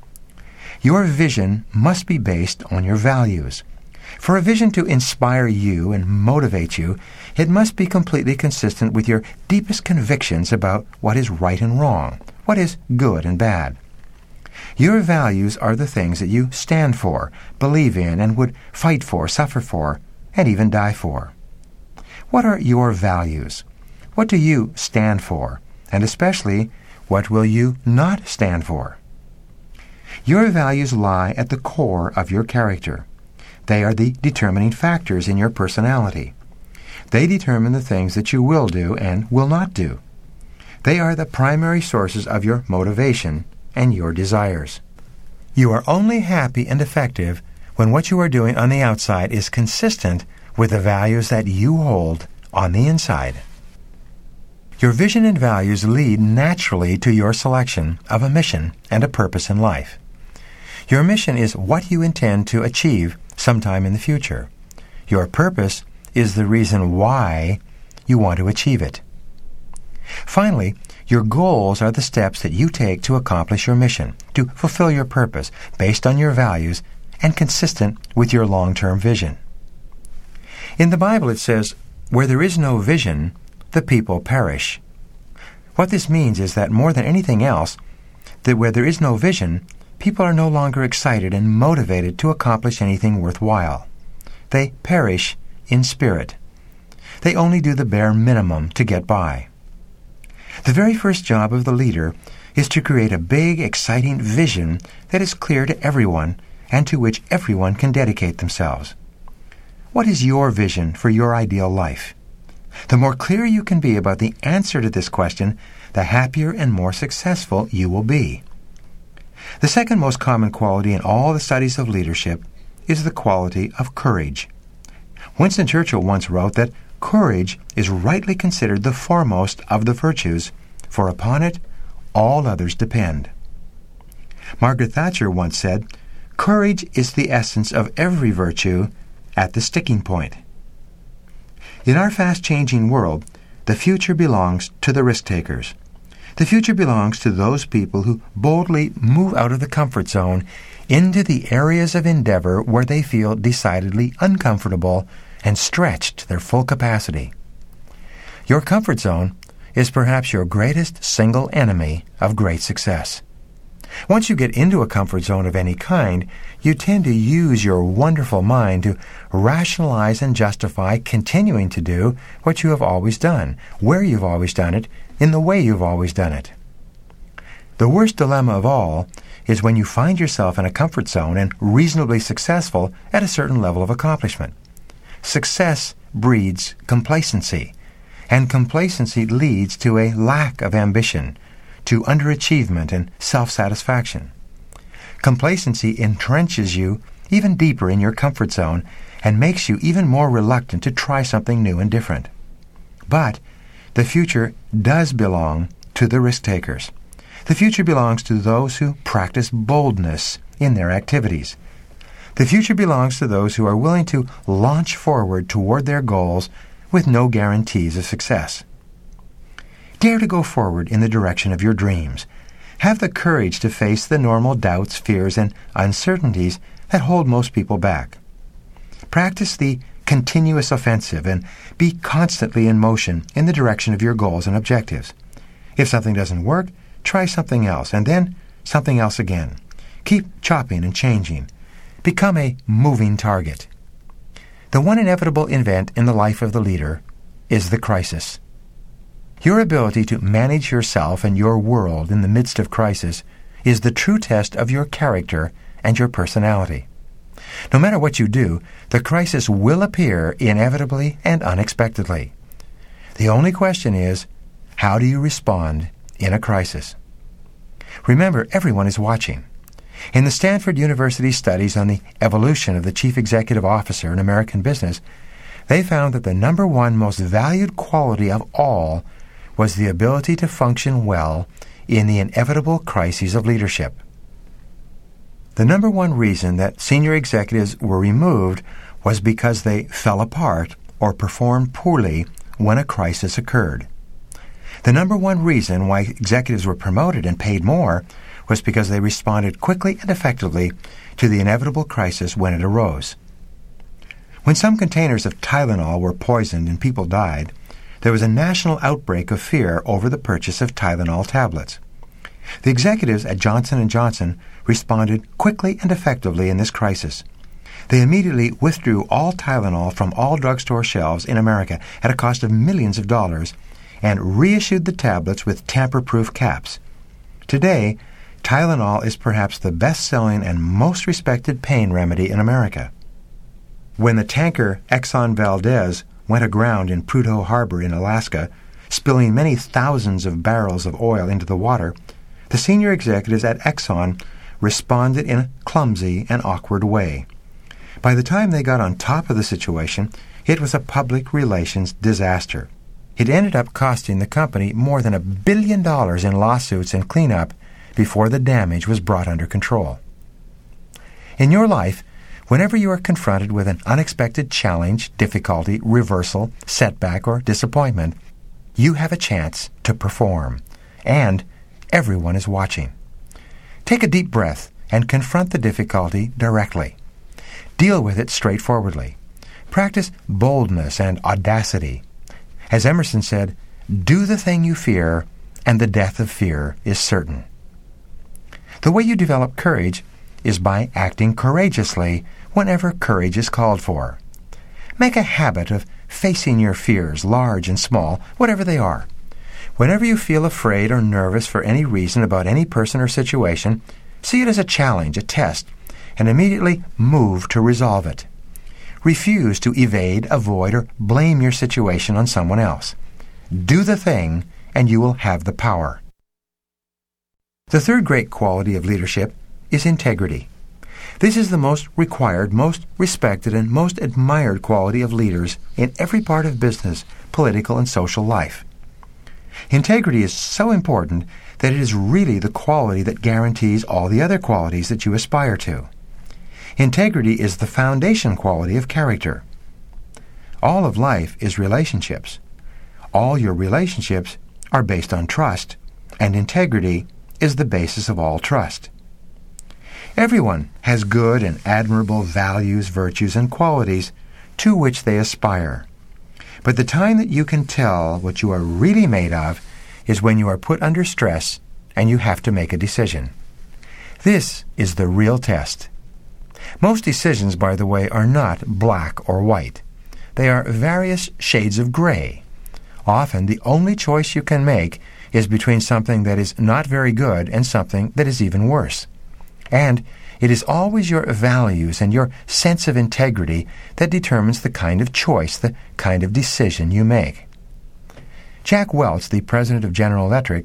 Your vision must be based on your values. For a vision to inspire you and motivate you, it must be completely consistent with your deepest convictions about what is right and wrong, what is good and bad. Your values are the things that you stand for, believe in, and would fight for, suffer for, and even die for. What are your values? What do you stand for? And especially, what will you not stand for? Your values lie at the core of your character. They are the determining factors in your personality. They determine the things that you will do and will not do. They are the primary sources of your motivation and your desires. You are only happy and effective when what you are doing on the outside is consistent with the values that you hold on the inside. Your vision and values lead naturally to your selection of a mission and a purpose in life. Your mission is what you intend to achieve sometime in the future. Your purpose is the reason why you want to achieve it. Finally, your goals are the steps that you take to accomplish your mission, to fulfill your purpose based on your values and consistent with your long-term vision. In the Bible it says, "Where there is no vision, the people perish." What this means is that more than anything else, that where there is no vision, people are no longer excited and motivated to accomplish anything worthwhile. They perish in spirit. They only do the bare minimum to get by. The very first job of the leader is to create a big, exciting vision that is clear to everyone and to which everyone can dedicate themselves. What is your vision for your ideal life? The more clear you can be about the answer to this question, the happier and more successful you will be. The second most common quality in all the studies of leadership is the quality of courage. Winston Churchill once wrote that courage is rightly considered the foremost of the virtues, for upon it all others depend. Margaret Thatcher once said, "Courage is the essence of every virtue at the sticking point." In our fast-changing world, the future belongs to the risk-takers. The future belongs to those people who boldly move out of the comfort zone into the areas of endeavor where they feel decidedly uncomfortable and stretched to their full capacity. Your comfort zone is perhaps your greatest single enemy of great success. Once you get into a comfort zone of any kind, you tend to use your wonderful mind to rationalize and justify continuing to do what you have always done, where you've always done it, in the way you've always done it. The worst dilemma of all is when you find yourself in a comfort zone and reasonably successful at a certain level of accomplishment. Success breeds complacency, and complacency leads to a lack of ambition, to underachievement and self-satisfaction. Complacency entrenches you even deeper in your comfort zone and makes you even more reluctant to try something new and different. But the future does belong to the risk-takers. The future belongs to those who practice boldness in their activities. The future belongs to those who are willing to launch forward toward their goals with no guarantees of success. Dare to go forward in the direction of your dreams. Have the courage to face the normal doubts, fears, and uncertainties that hold most people back. Practice the continuous offensive and be constantly in motion in the direction of your goals and objectives. If something doesn't work, try something else, and then something else again. Keep chopping and changing. Become a moving target. The one inevitable event in the life of the leader is the crisis. Your ability to manage yourself and your world in the midst of crisis is the true test of your character and your personality. No matter what you do, the crisis will appear inevitably and unexpectedly. The only question is, how do you respond in a crisis? Remember, everyone is watching. In the Stanford University studies on the evolution of the chief executive officer in American business, they found that the number one most valued quality of all was the ability to function well in the inevitable crises of leadership. The number one reason that senior executives were removed was because they fell apart or performed poorly when a crisis occurred. The number one reason why executives were promoted and paid more was because they responded quickly and effectively to the inevitable crisis when it arose. When some containers of Tylenol were poisoned and people died, there was a national outbreak of fear over the purchase of Tylenol tablets. The executives at Johnson and Johnson responded quickly and effectively in this crisis. They immediately withdrew all Tylenol from all drugstore shelves in America at a cost of millions of dollars and reissued the tablets with tamper-proof caps. Today, Tylenol is perhaps the best-selling and most respected pain remedy in America. When the tanker Exxon Valdez went aground in Prudhoe Harbor in Alaska, spilling many thousands of barrels of oil into the water, the senior executives at Exxon responded in a clumsy and awkward way. By the time they got on top of the situation, it was a public relations disaster. It ended up costing the company more than a billion dollars in lawsuits and cleanup before the damage was brought under control. In your life, whenever you are confronted with an unexpected challenge, difficulty, reversal, setback, or disappointment, you have a chance to perform, and everyone is watching. Take a deep breath and confront the difficulty directly. Deal with it straightforwardly. Practice boldness and audacity. As Emerson said, do the thing you fear, and the death of fear is certain. The way you develop courage is by acting courageously whenever courage is called for. Make a habit of facing your fears, large and small, whatever they are. Whenever you feel afraid or nervous for any reason about any person or situation, see it as a challenge, a test, and immediately move to resolve it. Refuse to evade, avoid, or blame your situation on someone else. Do the thing, and you will have the power. The third great quality of leadership is integrity. This is the most required, most respected, and most admired quality of leaders in every part of business, political, and social life. Integrity is so important that it is really the quality that guarantees all the other qualities that you aspire to. Integrity is the foundation quality of character. All of life is relationships. All your relationships are based on trust, and integrity is the basis of all trust. Everyone has good and admirable values, virtues, and qualities to which they aspire. But the time that you can tell what you are really made of is when you are put under stress and you have to make a decision. This is the real test. Most decisions, by the way, are not black or white. They are various shades of gray. Often, the only choice you can make is between something that is not very good and something that is even worse. And it is always your values and your sense of integrity that determines the kind of choice, the kind of decision you make. Jack Welch, the president of General Electric,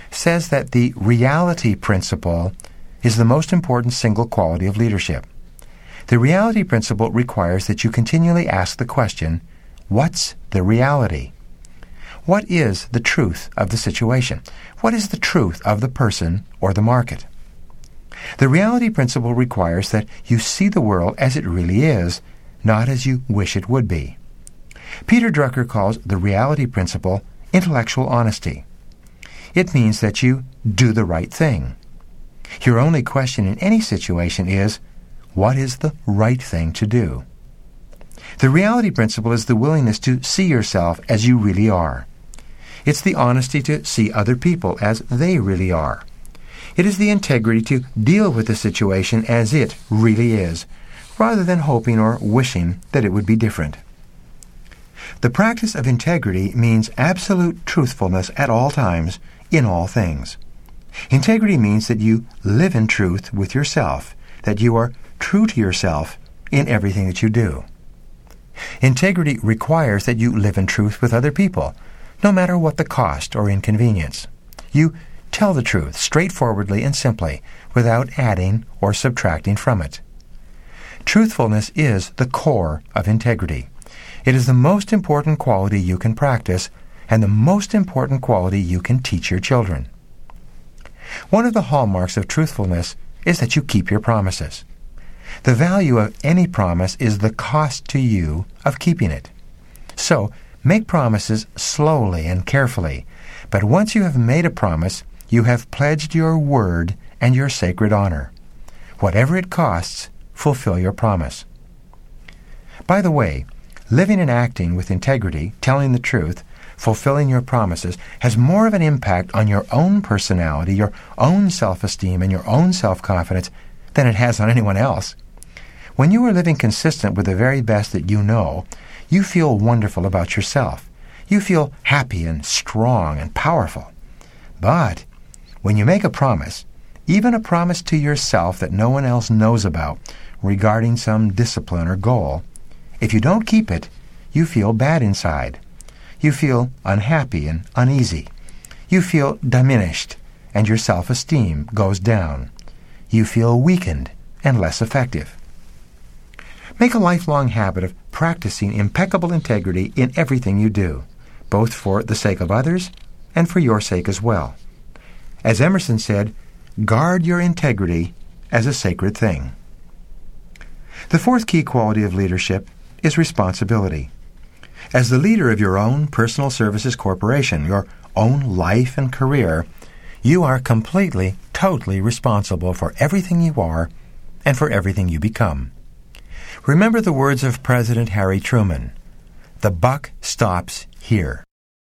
says that the reality principle is the most important single quality of leadership. The reality principle requires that you continually ask the question, what's the reality? What is the truth of the situation? What is the truth of the person or the market? The reality principle requires that you see the world as it really is, not as you wish it would be. Peter Drucker calls the reality principle intellectual honesty. It means that you do the right thing. Your only question in any situation is, what is the right thing to do? The reality principle is the willingness to see yourself as you really are. It's the honesty to see other people as they really are. It is the integrity to deal with the situation as it really is, rather than hoping or wishing that it would be different. The practice of integrity means absolute truthfulness at all times, in all things. Integrity means that you live in truth with yourself, that you are true to yourself in everything that you do. Integrity requires that you live in truth with other people, no matter what the cost or inconvenience. You tell the truth straightforwardly and simply, without adding or subtracting from it. Truthfulness is the core of integrity. It is the most important quality you can practice, and the most important quality you can teach your children. One of the hallmarks of truthfulness is that you keep your promises. The value of any promise is the cost to you of keeping it. So, make promises slowly and carefully, but once you have made a promise, you have pledged your word and your sacred honor. Whatever it costs, fulfill your promise. By the way, living and acting with integrity, telling the truth, fulfilling your promises, has more of an impact on your own personality, your own self-esteem, and your own self-confidence than it has on anyone else. When you are living consistent with the very best that you know, you feel wonderful about yourself. You feel happy and strong and powerful. But when you make a promise, even a promise to yourself that no one else knows about regarding some discipline or goal, if you don't keep it, you feel bad inside. You feel unhappy and uneasy. You feel diminished, and your self-esteem goes down. You feel weakened and less effective. Make a lifelong habit of practicing impeccable integrity in everything you do, both for the sake of others and for your sake as well. As Emerson said, guard your integrity as a sacred thing. The fourth key quality of leadership is responsibility. As the leader of your own personal services corporation, your own life and career, you are completely, totally responsible for everything you are and for everything you become. Remember the words of President Harry Truman, "The buck stops here."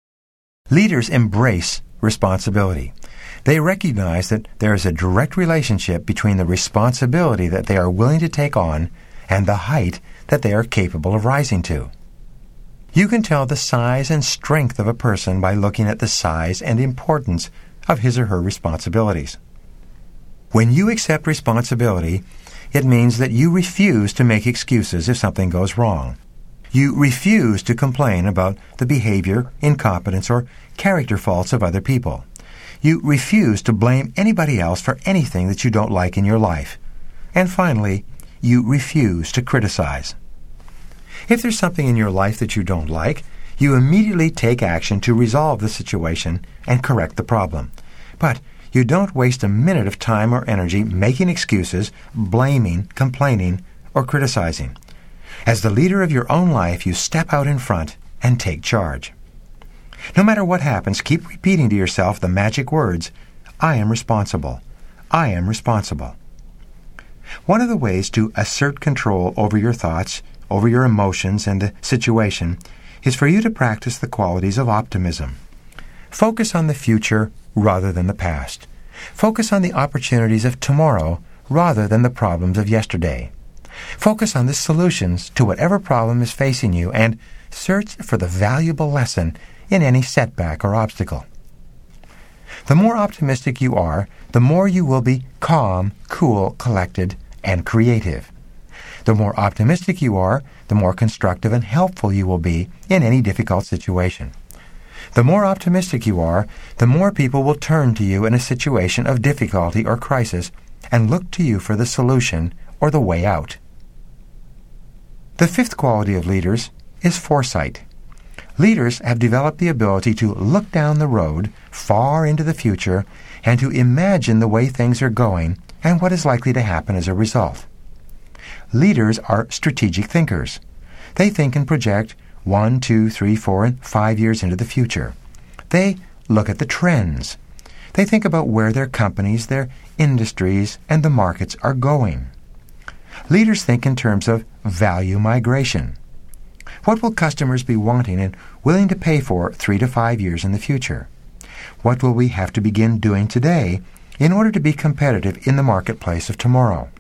Leaders embrace responsibility. They recognize that there is a direct relationship between the responsibility that they are willing to take on and the height that they are capable of rising to. You can tell the size and strength of a person by looking at the size and importance of his or her responsibilities. When you accept responsibility, it means that you refuse to make excuses if something goes wrong. You refuse to complain about the behavior, incompetence, or character faults of other people. You refuse to blame anybody else for anything that you don't like in your life. And finally, you refuse to criticize. If there's something in your life that you don't like, you immediately take action to resolve the situation and correct the problem. But you don't waste a minute of time or energy making excuses, blaming, complaining, or criticizing. As the leader of your own life, you step out in front and take charge. No matter what happens, keep repeating to yourself the magic words, I am responsible. I am responsible. One of the ways to assert control over your thoughts, over your emotions and the situation, is for you to practice the qualities of optimism. Focus on the future rather than the past. Focus on the opportunities of tomorrow rather than the problems of yesterday. Focus on the solutions to whatever problem is facing you and search for the valuable lesson in any setback or obstacle. The more optimistic you are, the more you will be calm, cool, collected, and creative. The more optimistic you are, the more constructive and helpful you will be in any difficult situation. The more optimistic you are, the more people will turn to you in a situation of difficulty or crisis and look to you for the solution or the way out. The fifth quality of leaders is foresight. Leaders have developed the ability to look down the road far into the future and to imagine the way things are going and what is likely to happen as a result. Leaders are strategic thinkers. They think and project one, two, three, four, and five years into the future. They look at the trends. They think about where their companies, their industries, and the markets are going. Leaders think in terms of value migration. What will customers be wanting and willing to pay for three to five years in the future? What will we have to begin doing today in order to be competitive in the marketplace of tomorrow?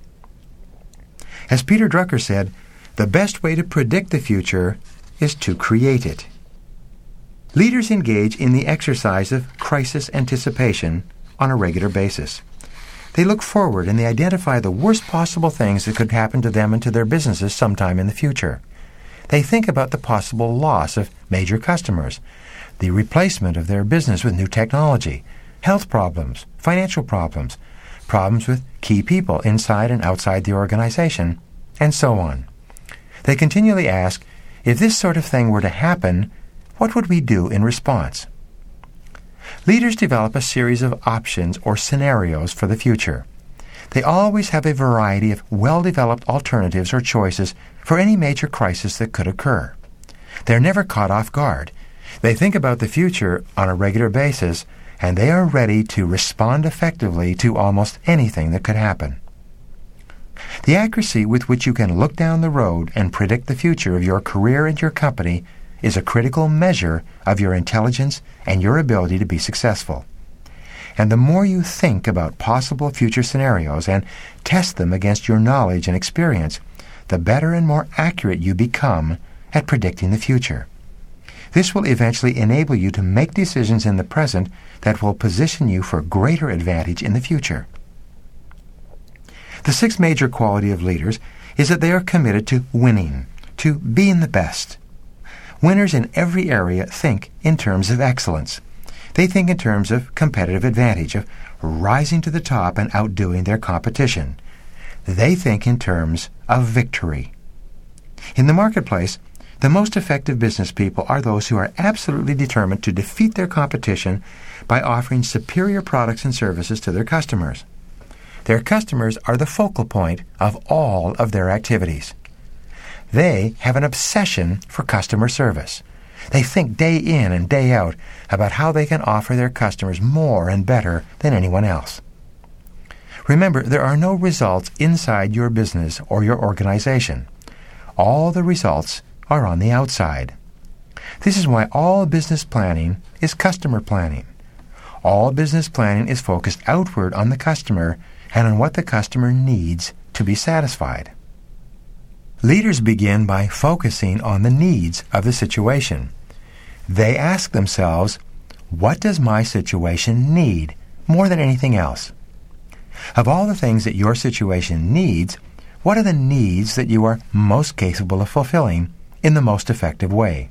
As Peter Drucker said, the best way to predict the future is to create it. Leaders engage in the exercise of crisis anticipation on a regular basis. They look forward and they identify the worst possible things that could happen to them and to their businesses sometime in the future. They think about the possible loss of major customers, the replacement of their business with new technology, health problems, financial problems, problems with key people inside and outside the organization, and so on. They continually ask, if this sort of thing were to happen, what would we do in response? Leaders develop a series of options or scenarios for the future. They always have a variety of well-developed alternatives or choices for any major crisis that could occur. They're never caught off guard. They think about the future on a regular basis, and they are ready to respond effectively to almost anything that could happen. The accuracy with which you can look down the road and predict the future of your career and your company is a critical measure of your intelligence and your ability to be successful. And the more you think about possible future scenarios and test them against your knowledge and experience, the better and more accurate you become at predicting the future. This will eventually enable you to make decisions in the present that will position you for greater advantage in the future. The sixth major quality of leaders is that they are committed to winning, to being the best. Winners in every area think in terms of excellence. They think in terms of competitive advantage, of rising to the top and outdoing their competition. They think in terms of victory. In the marketplace, the most effective business people are those who are absolutely determined to defeat their competition by offering superior products and services to their customers. Their customers are the focal point of all of their activities. They have an obsession for customer service. They think day in and day out about how they can offer their customers more and better than anyone else. Remember, there are no results inside your business or your organization. All the results are on the outside. This is why all business planning is customer planning. All business planning is focused outward on the customer and on what the customer needs to be satisfied. Leaders begin by focusing on the needs of the situation. They ask themselves, what does my situation need more than anything else? Of all the things that your situation needs, what are the needs that you are most capable of fulfilling in the most effective way?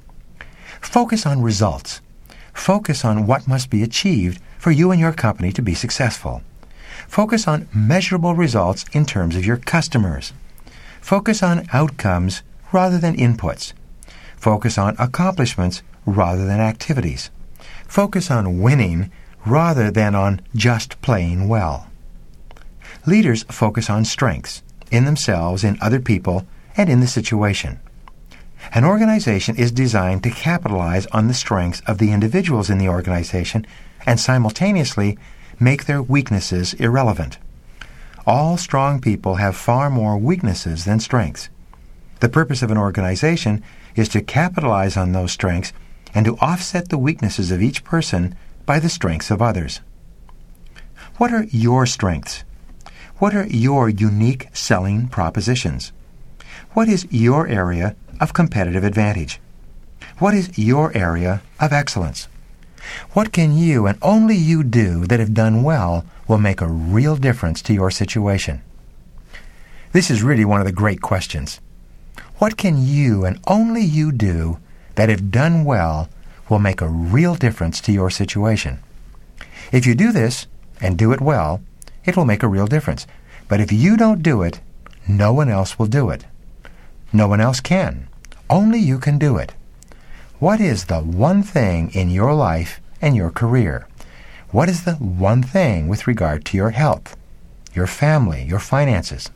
Focus on results. Focus on what must be achieved for you and your company to be successful. Focus on measurable results in terms of your customers. Focus on outcomes rather than inputs. Focus on accomplishments rather than activities. Focus on winning rather than on just playing well. Leaders focus on strengths in themselves, in other people, and in the situation. An organization is designed to capitalize on the strengths of the individuals in the organization and simultaneously make their weaknesses irrelevant. All strong people have far more weaknesses than strengths. The purpose of an organization is to capitalize on those strengths and to offset the weaknesses of each person by the strengths of others. What are your strengths? What are your unique selling propositions? What is your area of competitive advantage? What is your area of excellence? What can you and only you do that, if done well, will make a real difference to your situation? This is really one of the great questions. What can you and only you do that, if done well, will make a real difference to your situation. If you do this, and do it well, it will make a real difference. But if you don't do it, no one else will do it. No one else can. Only you can do it. What is the one thing in your life and your career? What is the one thing with regard to your health, your family, your finances?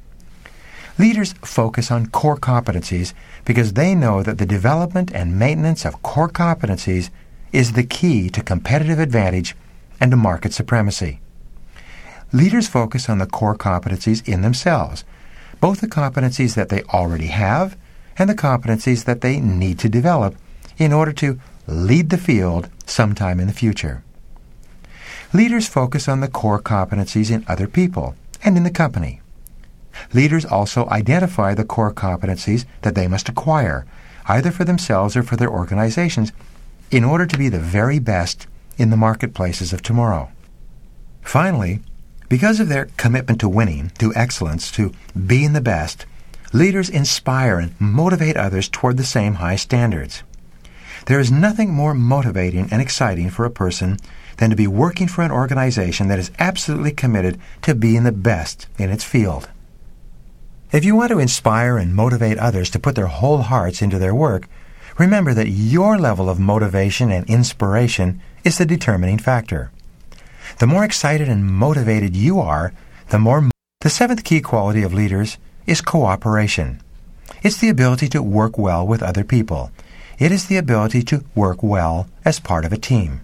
Leaders focus on core competencies because they know that the development and maintenance of core competencies is the key to competitive advantage and to market supremacy. Leaders focus on the core competencies in themselves, both the competencies that they already have and the competencies that they need to develop in order to lead the field sometime in the future. Leaders focus on the core competencies in other people and in the company. Leaders also identify the core competencies that they must acquire, either for themselves or for their organizations, in order to be the very best in the marketplaces of tomorrow. Finally, because of their commitment to winning, to excellence, to being the best, leaders inspire and motivate others toward the same high standards. There is nothing more motivating and exciting for a person than to be working for an organization that is absolutely committed to being the best in its field. If you want to inspire and motivate others to put their whole hearts into their work, remember that your level of motivation and inspiration is the determining factor. The more excited and motivated you are, the more... Mo- the seventh key quality of leaders is cooperation. It's the ability to work well with other people. It is the ability to work well as part of a team.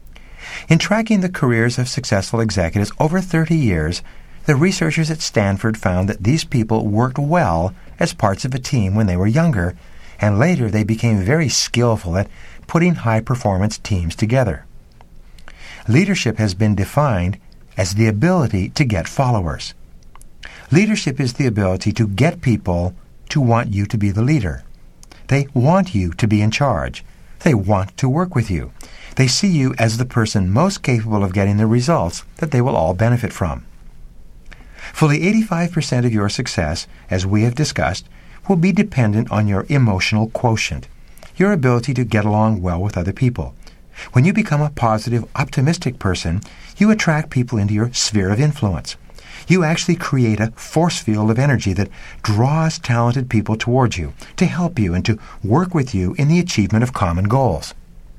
In tracking the careers of successful executives over thirty years, the researchers at Stanford found that these people worked well as parts of a team when they were younger, and later they became very skillful at putting high-performance teams together. Leadership has been defined as the ability to get followers. Leadership is the ability to get people to want you to be the leader. They want you to be in charge. They want to work with you. They see you as the person most capable of getting the results that they will all benefit from. Fully eighty-five percent of your success, as we have discussed, will be dependent on your emotional quotient, your ability to get along well with other people. When you become a positive, optimistic person, you attract people into your sphere of influence. You actually create a force field of energy that draws talented people towards you to help you and to work with you in the achievement of common goals.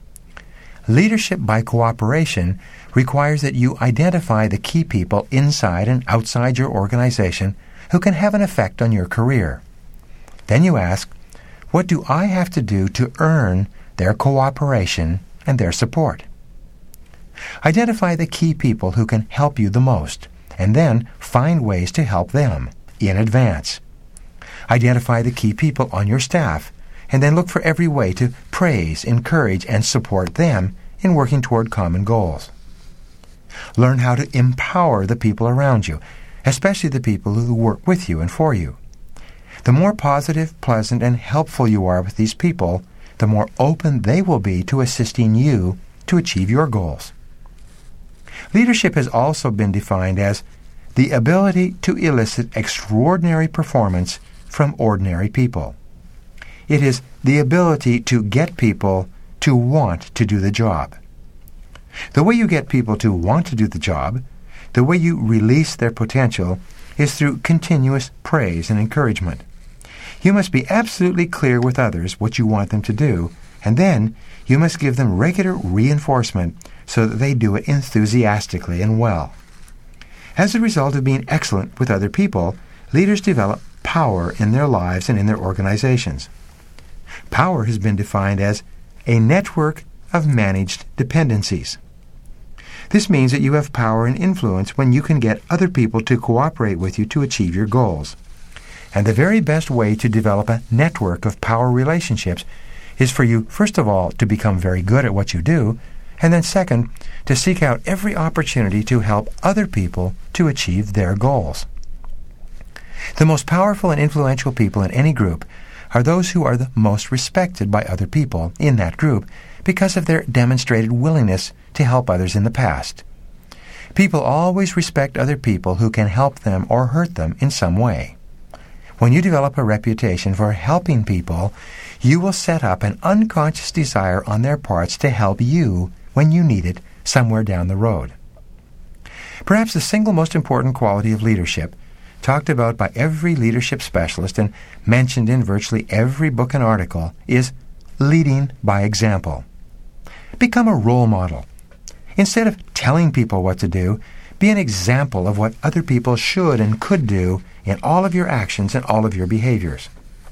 Leadership by cooperation requires that you identify the key people inside and outside your organization who can have an effect on your career. Then you ask, what do I have to do to earn their cooperation and their support? Identify the key people who can help you the most, and then find ways to help them in advance. Identify the key people on your staff, and then look for every way to praise, encourage, and support them in working toward common goals. Learn how to empower the people around you, especially the people who work with you and for you. The more positive, pleasant, and helpful you are with these people, the more open they will be to assisting you to achieve your goals. Leadership has also been defined as the ability to elicit extraordinary performance from ordinary people. It is the ability to get people to want to do the job. The way you get people to want to do the job, the way you release their potential, is through continuous praise and encouragement. You must be absolutely clear with others what you want them to do, and then you must give them regular reinforcement so that they do it enthusiastically and well. As a result of being excellent with other people, leaders develop power in their lives and in their organizations. Power has been defined as a network of managed dependencies. This means that you have power and influence when you can get other people to cooperate with you to achieve your goals. And the very best way to develop a network of power relationships is for you, first of all, to become very good at what you do, and then second, to seek out every opportunity to help other people to achieve their goals. The most powerful and influential people in any group are those who are the most respected by other people in that group because of their demonstrated willingness to help others in the past. People always respect other people who can help them or hurt them in some way. When you develop a reputation for helping people, you will set up an unconscious desire on their parts to help you when you need it somewhere down the road. Perhaps the single most important quality of leadership, talked about by every leadership specialist and mentioned in virtually every book and article, is leading by example. Become a role model. Instead of telling people what to do, be an example of what other people should and could do in all of your actions and all of your behaviors.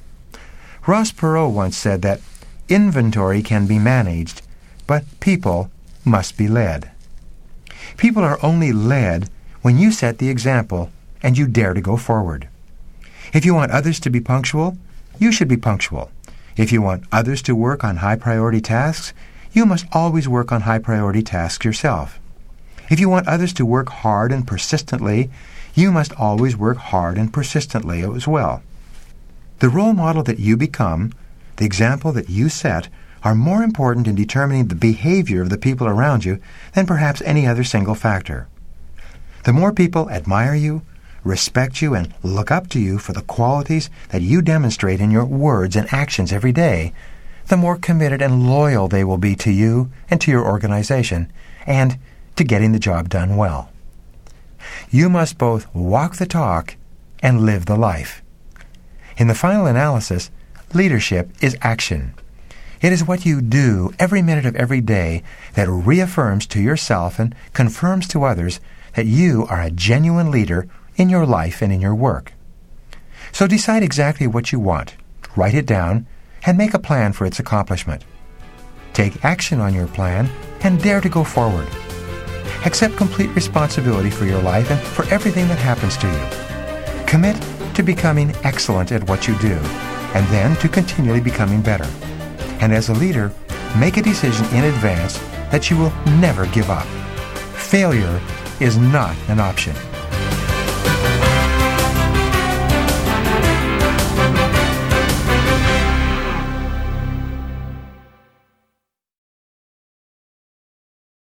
Ross Perot once said that inventory can be managed, but people must be led. People are only led when you set the example and you dare to go forward. If you want others to be punctual, you should be punctual. If you want others to work on high-priority tasks, you must always work on high-priority tasks yourself. If you want others to work hard and persistently, you must always work hard and persistently as well. The role model that you become, the example that you set, are more important in determining the behavior of the people around you than perhaps any other single factor. The more people admire you, respect you, and look up to you for the qualities that you demonstrate in your words and actions every day, the more committed and loyal they will be to you and to your organization, and to getting the job done well. You must both walk the talk and live the life. In the final analysis, leadership is action. It is what you do every minute of every day that reaffirms to yourself and confirms to others that you are a genuine leader in your life and in your work. So decide exactly what you want, write it down, and make a plan for its accomplishment. Take action on your plan and dare to go forward. Accept complete responsibility for your life and for everything that happens to you. Commit to becoming excellent at what you do, and then to continually becoming better. And as a leader, make a decision in advance that you will never give up. Failure is not an option.